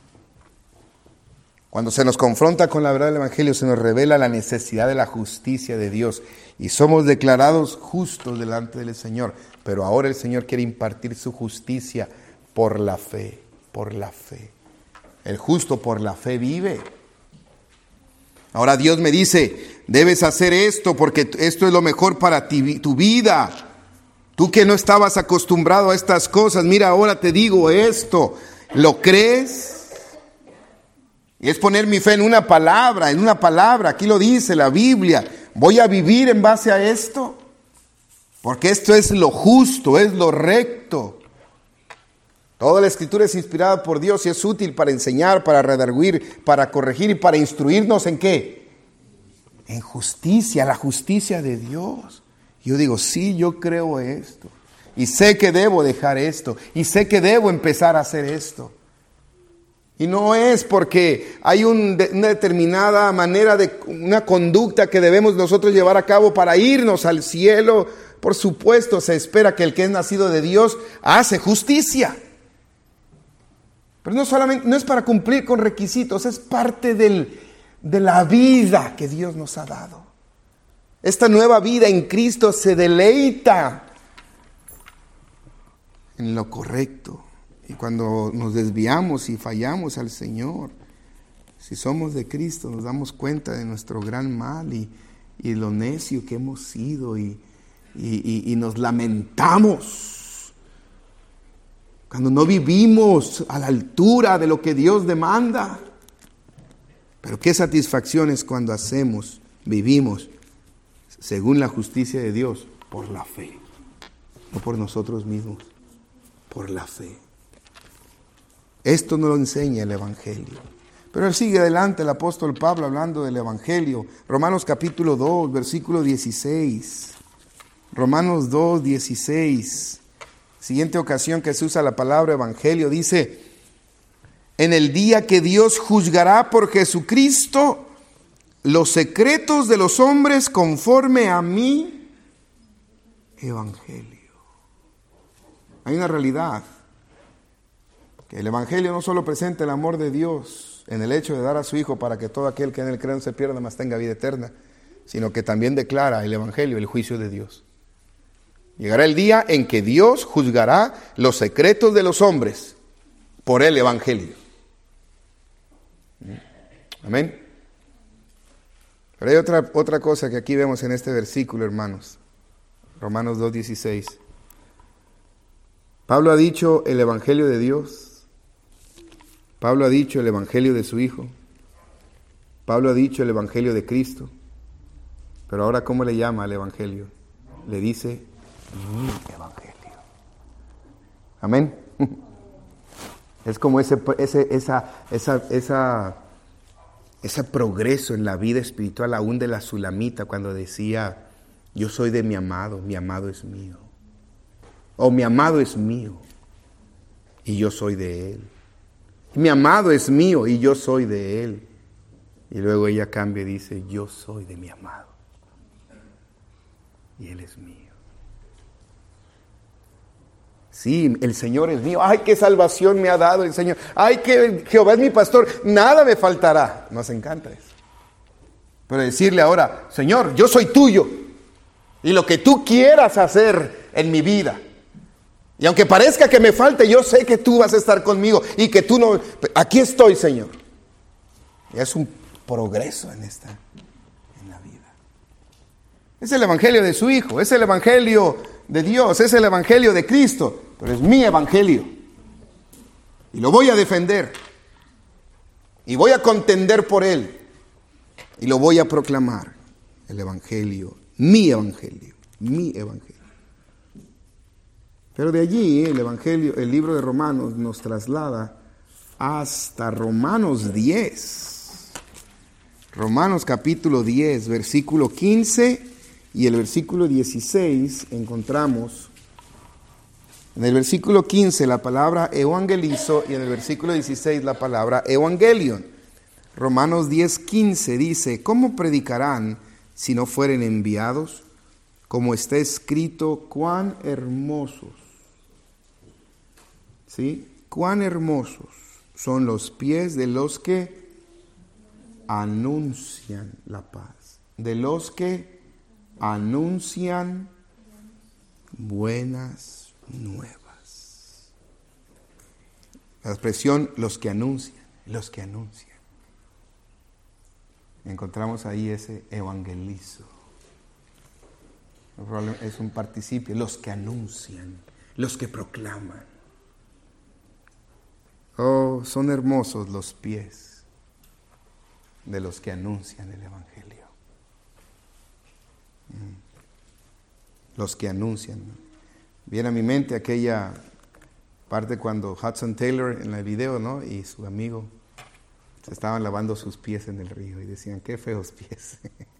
Cuando se nos confronta con la verdad del Evangelio, se nos revela la necesidad de la justicia de Dios. Y somos declarados justos delante del Señor. Pero ahora el Señor quiere impartir su justicia por la fe, por la fe. El justo por la fe vive. Ahora Dios me dice, debes hacer esto porque esto es lo mejor para ti, tu vida. Tú que no estabas acostumbrado a estas cosas, mira, ahora te digo esto. ¿Lo crees? Y es poner mi fe en una palabra, en una palabra. Aquí lo dice la Biblia. Voy a vivir en base a esto. Porque esto es lo justo, es lo recto. Toda la Escritura es inspirada por Dios y es útil para enseñar, para redarguir, para corregir y para instruirnos ¿en qué? En justicia, la justicia de Dios. Yo digo, sí, yo creo esto. Y sé que debo dejar esto. Y sé que debo empezar a hacer esto. Y no es porque hay un, una determinada manera de una conducta que debemos nosotros llevar a cabo para irnos al cielo. Por supuesto, se espera que el que es nacido de Dios hace justicia. Pero no solamente, no es para cumplir con requisitos, es parte del, de la vida que Dios nos ha dado. Esta nueva vida en Cristo se deleita en lo correcto. Y cuando nos desviamos y fallamos al Señor, si somos de Cristo, nos damos cuenta de nuestro gran mal y, y lo necio que hemos sido y, y, y, y nos lamentamos. Cuando no vivimos a la altura de lo que Dios demanda. Pero qué satisfacción es cuando hacemos, vivimos según la justicia de Dios por la fe. No por nosotros mismos, por la fe. Esto nos lo enseña el Evangelio. Pero él sigue adelante, el apóstol Pablo, hablando del Evangelio. Romanos capítulo dos, versículo dieciséis. Romanos dos, dieciséis. Siguiente ocasión que se usa la palabra Evangelio, dice: en el día que Dios juzgará por Jesucristo los secretos de los hombres conforme a mi Evangelio. Hay una realidad. Que el Evangelio no solo presenta el amor de Dios en el hecho de dar a su Hijo para que todo aquel que en él cree no se pierda, mas tenga vida eterna, sino que también declara el Evangelio el juicio de Dios. Llegará el día en que Dios juzgará los secretos de los hombres por el Evangelio. Amén. Pero hay otra, otra cosa que aquí vemos en este versículo, hermanos. Romanos dos, dieciséis. Pablo ha dicho el Evangelio de Dios. Pablo ha dicho el Evangelio de su Hijo. Pablo ha dicho el Evangelio de Cristo. Pero ahora, ¿cómo le llama al Evangelio? Le dice, mi Evangelio. Amén. Es como ese, ese, esa, esa, esa, ese progreso en la vida espiritual aún de la Sulamita cuando decía, yo soy de mi amado, mi amado es mío. O mi amado es mío y yo soy de él. Mi amado es mío y yo soy de él. Y luego ella cambia y dice, yo soy de mi amado y él es mío. Sí, el Señor es mío. Ay, qué salvación me ha dado el Señor. Ay, que Jehová es mi pastor. Nada me faltará. Nos encanta eso. Pero decirle ahora, Señor, yo soy tuyo. y lo que tú quieras hacer en mi vida. Y aunque parezca que me falte, yo sé que tú vas a estar conmigo y que tú no... Aquí estoy, Señor. Y es un progreso en esta, en la vida. Es el evangelio de su Hijo, es el evangelio de Dios, es el evangelio de Cristo, pero es mi evangelio. Y lo voy a defender. Y voy a contender por él. Y lo voy a proclamar. El evangelio, mi evangelio, mi evangelio. Pero de allí el evangelio, el libro de Romanos nos traslada hasta Romanos diez. Romanos capítulo diez, versículo quince y el versículo dieciséis encontramos. En el versículo quince la palabra evangelizo y en el versículo dieciséis la palabra evangelion. Romanos diez, quince dice, ¿cómo predicarán si no fueren enviados? Como está escrito, cuán hermosos, ¿sí? Cuán hermosos son los pies de los que anuncian la paz, de los que anuncian buenas nuevas. La expresión los que anuncian, los que anuncian. Encontramos ahí ese evangelizo. Es un participio, los que anuncian, los que proclaman. Oh, son hermosos los pies de los que anuncian el evangelio. Los que anuncian. Viene a mi mente aquella parte cuando Hudson Taylor en el video, ¿no? Y su amigo se estaban lavando sus pies en el río y decían, qué feos pies.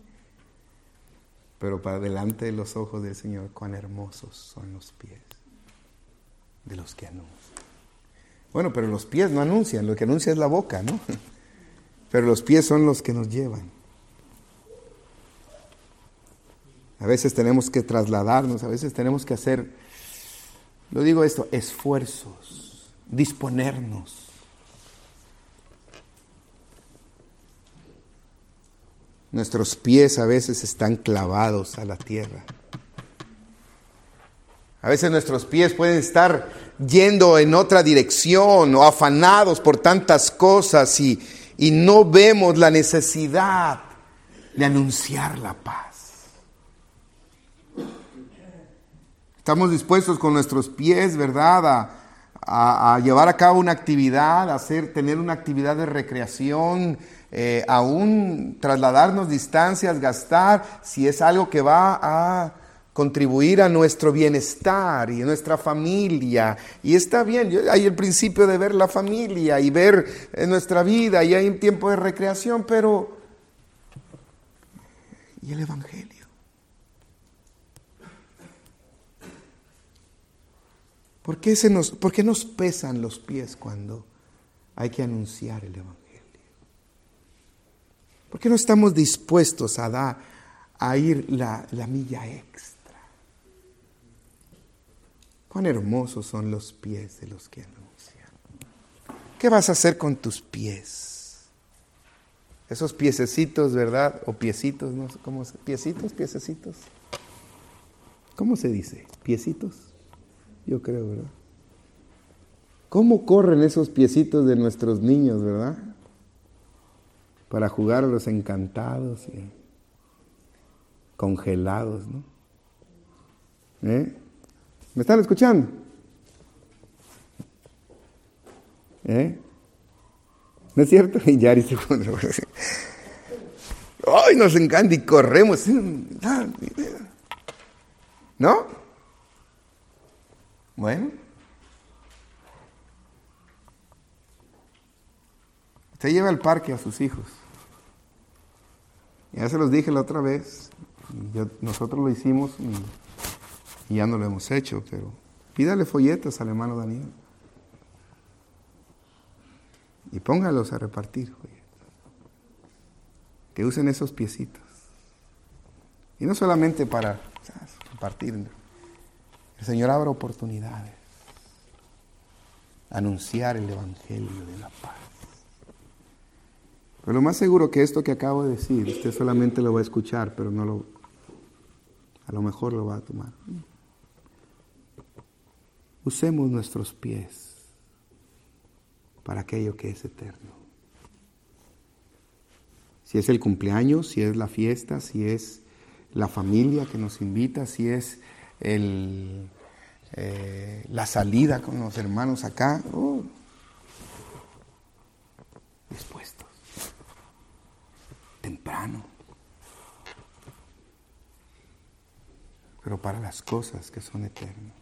Pero para delante de los ojos del Señor, cuán hermosos son los pies de los que anuncian. Bueno, pero los pies no anuncian, lo que anuncia es la boca, ¿no? Pero los pies son los que nos llevan. A veces tenemos que trasladarnos, a veces tenemos que hacer, lo digo esto, esfuerzos, disponernos. Nuestros pies a veces están clavados a la tierra. A veces nuestros pies pueden estar yendo en otra dirección o afanados por tantas cosas y, y no vemos la necesidad de anunciar la paz. Estamos dispuestos con nuestros pies, ¿verdad?, a, a, a llevar a cabo una actividad, a hacer, tener una actividad de recreación, eh, aún trasladarnos distancias, gastar, si es algo que va a contribuir a nuestro bienestar y a nuestra familia. Y está bien, hay el principio de ver la familia y ver en nuestra vida y hay un tiempo de recreación, pero ¿y el evangelio? ¿Por qué, se nos, ¿Por qué nos pesan los pies cuando hay que anunciar el evangelio? ¿Por qué no estamos dispuestos a dar, a ir la, la milla extra? Cuán hermosos son los pies de los que anuncian. ¿Qué vas a hacer con tus pies? Esos piececitos, ¿verdad? O piecitos, no sé cómo se, piecitos, piececitos. ¿Cómo se dice? ¿Piecitos? Yo creo, ¿verdad? ¿Cómo corren esos piecitos de nuestros niños, verdad? Para jugar a los encantados y congelados, ¿no? ¿Eh? ¿Me están escuchando? ¿Eh? ¿No es cierto? Y Yari se pone. ¡Ay, nos encanta! Y corremos. ¿No? Bueno. Usted lleva al parque a sus hijos. Ya se los dije la otra vez. Yo, nosotros lo hicimos y, y ya no lo hemos hecho, pero pídale folletos al hermano Daniel. Y póngalos a repartir folletos. Que usen esos piecitos. Y no solamente para, ¿sabes?, repartir. El Señor abra oportunidades. Anunciar el evangelio de la paz. Pero lo más seguro que esto que acabo de decir, usted solamente lo va a escuchar, pero no lo... A lo mejor lo va a tomar. Usemos nuestros pies para aquello que es eterno. Si es el cumpleaños, si es la fiesta, si es la familia que nos invita, si es el, eh, la salida con los hermanos acá. Oh, dispuestos. Temprano. Pero para las cosas que son eternas.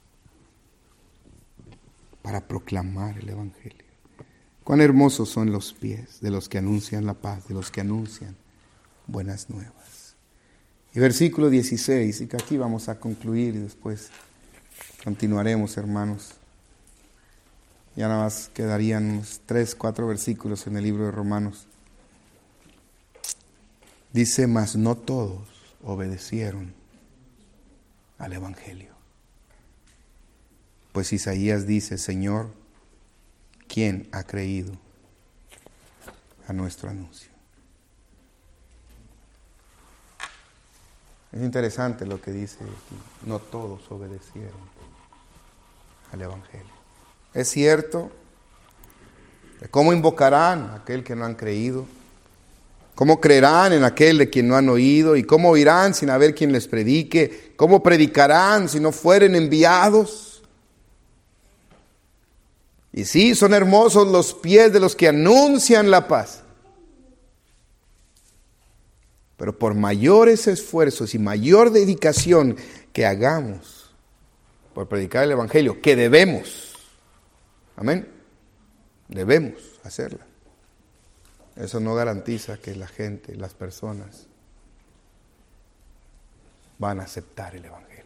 Para proclamar el Evangelio. Cuán hermosos son los pies de los que anuncian la paz, de los que anuncian buenas nuevas. Y versículo dieciséis, y que aquí vamos a concluir y después continuaremos, hermanos. Ya nada más quedarían unos tres, cuatro versículos en el libro de Romanos. Dice, mas no todos obedecieron al Evangelio. Pues Isaías dice, Señor, ¿quién ha creído a nuestro anuncio? Es interesante lo que dice aquí. No todos obedecieron al Evangelio. Es cierto. ¿Cómo invocarán a aquel que no han creído? ¿Cómo creerán en aquel de quien no han oído? ¿Y cómo oirán sin haber quien les predique? ¿Cómo predicarán si no fueren enviados? Y sí, son hermosos los pies de los que anuncian la paz. Pero por mayores esfuerzos y mayor dedicación que hagamos por predicar el Evangelio, que debemos, amén, debemos hacerla. Eso no garantiza que la gente, las personas, van a aceptar el Evangelio.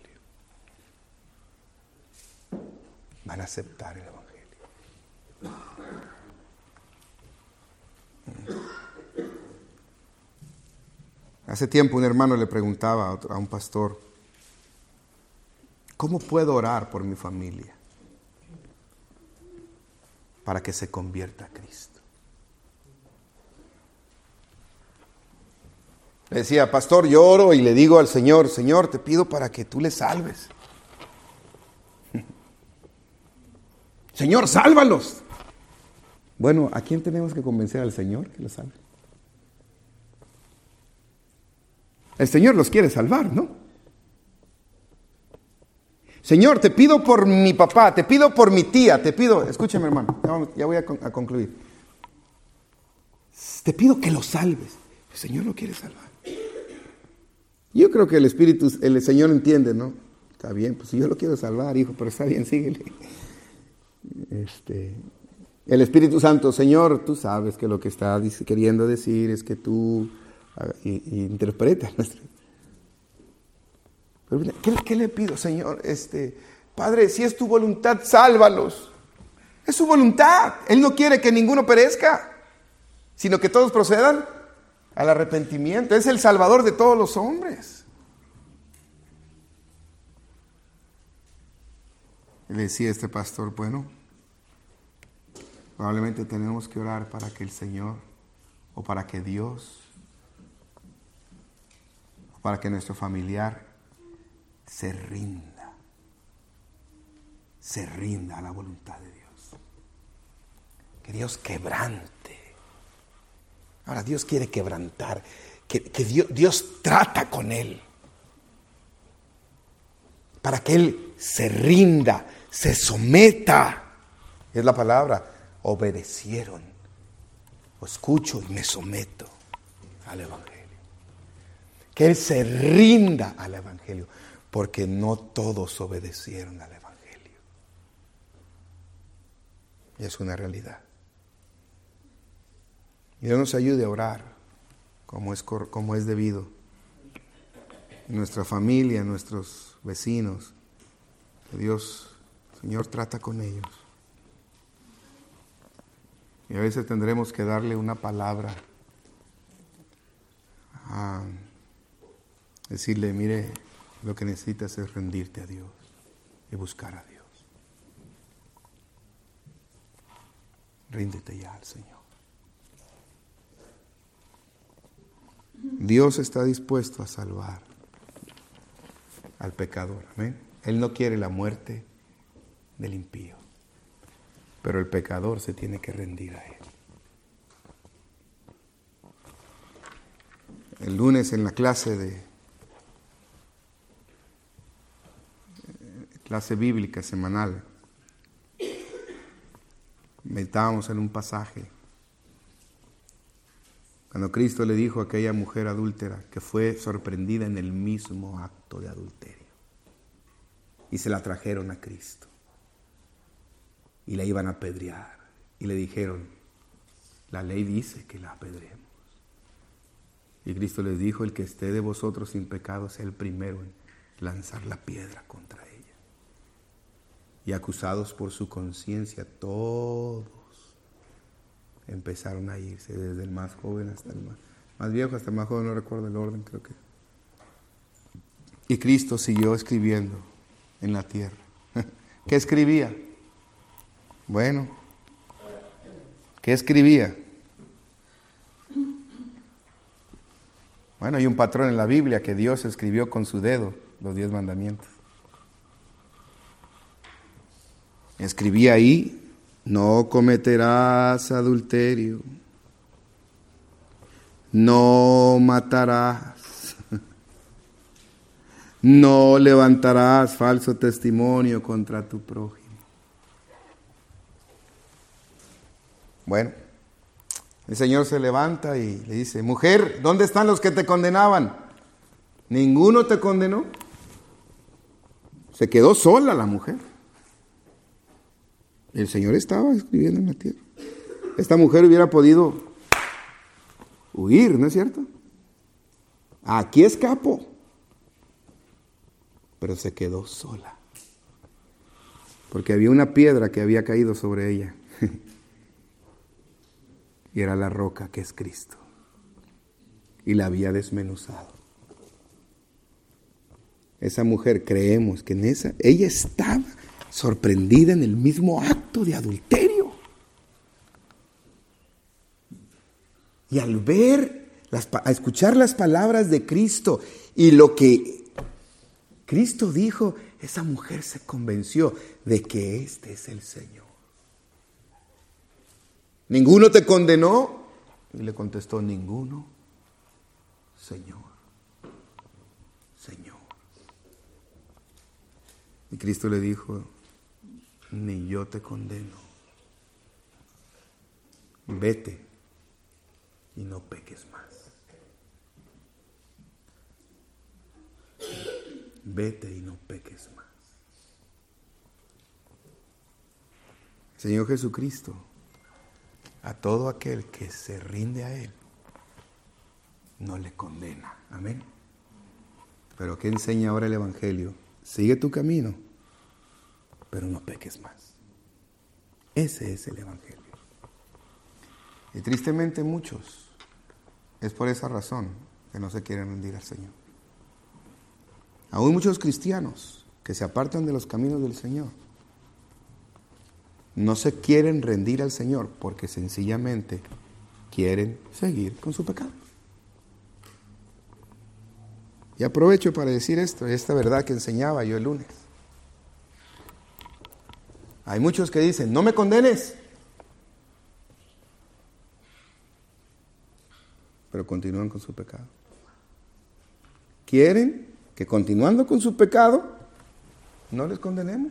Van a aceptar el Evangelio. Hace tiempo un hermano le preguntaba a, otro, a un pastor, ¿cómo puedo orar por mi familia para que se convierta a Cristo? Le decía, pastor, yo oro y le digo al Señor, Señor, te pido para que tú le salves. Señor, sálvalos. Bueno, ¿a quién tenemos que convencer? Al Señor que los salve. El Señor los quiere salvar, ¿no? Señor, te pido por mi papá, te pido por mi tía, te pido, escúchame hermano, ya voy a, con, a concluir. Te pido que los salves. El Señor lo quiere salvar. Yo creo que el Espíritu, el Señor entiende, ¿no? Está bien, pues si yo lo quiero salvar, hijo, pero está bien, síguele. Este, el Espíritu Santo, Señor, tú sabes que lo que está queriendo decir es que tú y, y interpretas nuestro. Pero mira, ¿qué, ¿qué le pido, Señor? Este, Padre, si es tu voluntad, sálvalos. Es su voluntad. Él no quiere que ninguno perezca, sino que todos procedan al arrepentimiento. Es el Salvador de todos los hombres. Y le decía este pastor, bueno, probablemente tenemos que orar para que el Señor, o para que Dios, o para que nuestro familiar se rinda, se rinda a la voluntad de Dios. Que Dios quebrante. Ahora Dios quiere quebrantar, que, que Dios, Dios trata con él, para que él se rinda, se someta. Es la palabra, obedecieron. O escucho y me someto al Evangelio. Que él se rinda al Evangelio, porque no todos obedecieron al Evangelio. Y es una realidad. Y Dios nos ayude a orar como es, como es debido. En nuestra familia, en nuestros vecinos. Que Dios, Señor, trata con ellos. Y a veces tendremos que darle una palabra. A decirle, mire, lo que necesitas es rendirte a Dios y buscar a Dios. Ríndete ya al Señor. Dios está dispuesto a salvar al pecador. Amén. Él no quiere la muerte del impío, pero el pecador se tiene que rendir a Él. El lunes en la clase de clase bíblica semanal meditábamos en un pasaje cuando Cristo le dijo a aquella mujer adúltera que fue sorprendida en el mismo acto de adulterio y se la trajeron a Cristo y la iban a apedrear y le dijeron: la ley dice que la apedreemos. Y Cristo les dijo: el que esté de vosotros sin pecado sea el primero en lanzar la piedra contra ella. Y acusados por su conciencia, todos empezaron a irse, desde el más joven hasta el más, más viejo, hasta el más joven, no recuerdo el orden, creo que. Y Cristo siguió escribiendo en la tierra. ¿Qué escribía? Bueno, ¿qué escribía? Bueno, hay un patrón en la Biblia que Dios escribió con su dedo los diez mandamientos. Escribía ahí: no cometerás adulterio, no matarás, no levantarás falso testimonio contra tu prójimo. Bueno, el Señor se levanta y le dice: mujer, ¿dónde están los que te condenaban? ¿Ninguno te condenó? Se quedó sola la mujer. El Señor estaba escribiendo en la tierra. Esta mujer hubiera podido huir, ¿no es cierto? Aquí escapó. Pero se quedó sola. Porque había una piedra que había caído sobre ella. Y era la roca que es Cristo. Y la había desmenuzado. Esa mujer, creemos que en esa, ella estaba sorprendida en el mismo acto de adulterio. Y al ver, las, a escuchar las palabras de Cristo y lo que Cristo dijo, esa mujer se convenció de que este es el Señor. ¿Ninguno te condenó? Y le contestó: ninguno, Señor, Señor. Y Cristo le dijo: ni yo te condeno. Vete y no peques más. Vete y no peques más. Señor Jesucristo, a todo aquel que se rinde a Él, no le condena. Amén. Pero ¿qué enseña ahora el Evangelio? Sigue tu camino, pero no peques más. Ese es el Evangelio. Y tristemente muchos, es por esa razón que no se quieren rendir al Señor. Aún muchos cristianos que se apartan de los caminos del Señor, no se quieren rendir al Señor porque sencillamente quieren seguir con su pecado. Y aprovecho para decir esto, esta verdad que enseñaba yo el lunes. Hay muchos que dicen: no me condenes, pero continúan con su pecado. Quieren que continuando con su pecado no les condenemos.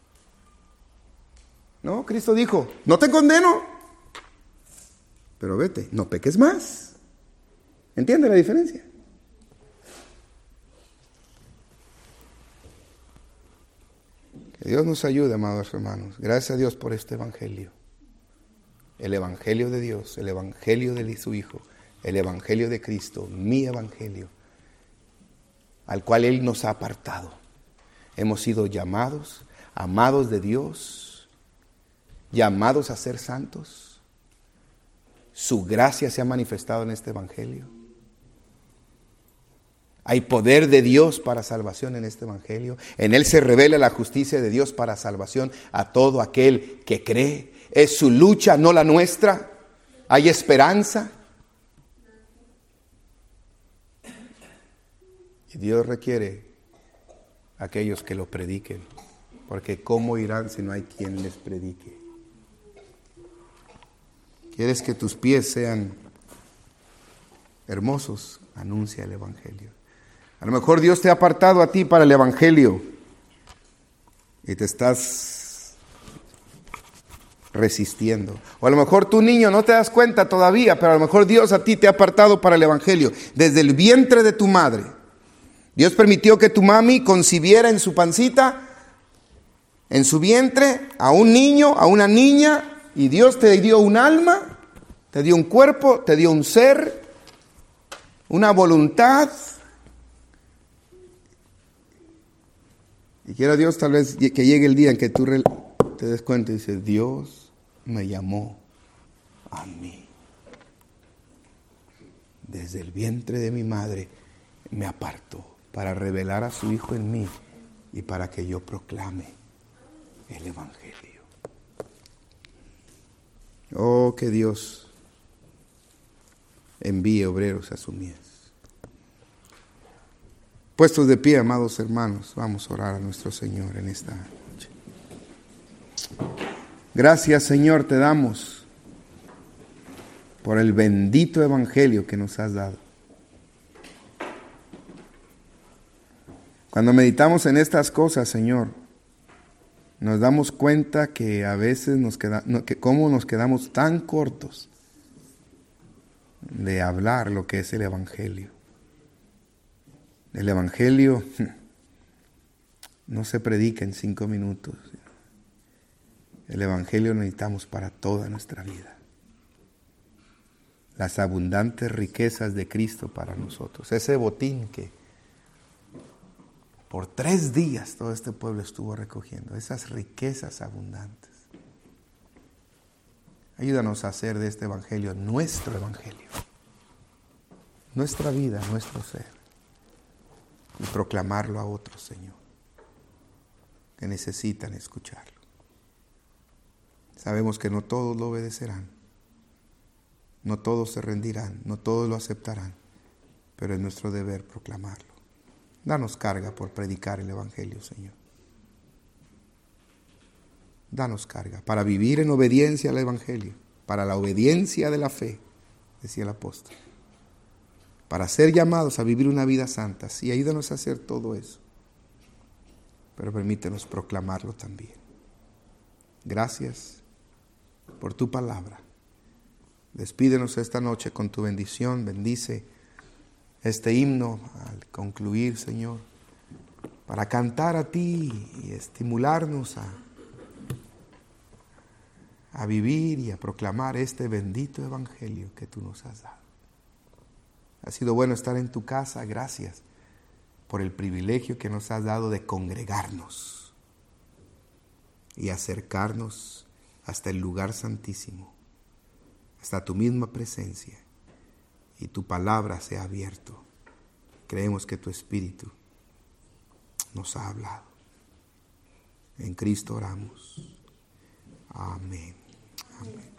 No, Cristo dijo: no te condeno, pero vete, no peques más. ¿Entiende la diferencia? Que Dios nos ayude, amados hermanos. Gracias a Dios por este Evangelio. El Evangelio de Dios, el Evangelio de su Hijo, el Evangelio de Cristo, mi Evangelio, al cual Él nos ha apartado. Hemos sido llamados, amados de Dios, llamados a ser santos. Su gracia se ha manifestado en este Evangelio. Hay poder de Dios para salvación en este Evangelio. En Él se revela la justicia de Dios para salvación a todo aquel que cree. Es su lucha, no la nuestra. Hay esperanza. Y Dios requiere aquellos que lo prediquen, porque ¿cómo irán si no hay quien les predique? ¿Quieres que tus pies sean hermosos? Anuncia el Evangelio. A lo mejor Dios te ha apartado a ti para el Evangelio y te estás resistiendo. O a lo mejor tu niño no te das cuenta todavía, pero a lo mejor Dios a ti te ha apartado para el Evangelio. Desde el vientre de tu madre, Dios permitió que tu mami concibiera en su pancita, en su vientre, a un niño, a una niña, y Dios te dio un alma, te dio un cuerpo, te dio un ser, una voluntad. Y quiera Dios tal vez que llegue el día en que tú te des cuenta y dices, Dios me llamó a mí. Desde el vientre de mi madre me apartó para revelar a su Hijo en mí y para que yo proclame el Evangelio. Oh, que Dios envíe obreros a su mies. Puestos de pie, amados hermanos, vamos a orar a nuestro Señor en esta noche. Gracias, Señor, te damos por el bendito Evangelio que nos has dado. Cuando meditamos en estas cosas, Señor, nos damos cuenta que a veces nos queda, que cómo nos quedamos tan cortos de hablar lo que es el Evangelio. El Evangelio no se predica en cinco minutos. El Evangelio necesitamos para toda nuestra vida. Las abundantes riquezas de Cristo para nosotros. Ese botín que por tres días todo este pueblo estuvo recogiendo. Esas riquezas abundantes. Ayúdanos a hacer de este Evangelio nuestro Evangelio. Nuestra vida, nuestro ser. Y proclamarlo a otros, Señor, que necesitan escucharlo. Sabemos que no todos lo obedecerán, no todos se rendirán, no todos lo aceptarán, pero es nuestro deber proclamarlo. Danos carga por predicar el Evangelio, Señor. Danos carga para vivir en obediencia al Evangelio, para la obediencia de la fe, decía el apóstol. Para ser llamados a vivir una vida santa. Sí, ayúdanos a hacer todo eso. Pero permítenos proclamarlo también. Gracias por tu palabra. Despídenos esta noche con tu bendición. Bendice este himno al concluir, Señor, para cantar a ti y estimularnos a, a vivir y a proclamar este bendito Evangelio que tú nos has dado. Ha sido bueno estar en tu casa. Gracias por el privilegio que nos has dado de congregarnos y acercarnos hasta el lugar santísimo, hasta tu misma presencia, y tu palabra se ha abierto. Creemos que tu Espíritu nos ha hablado. En Cristo oramos. Amén. Amén.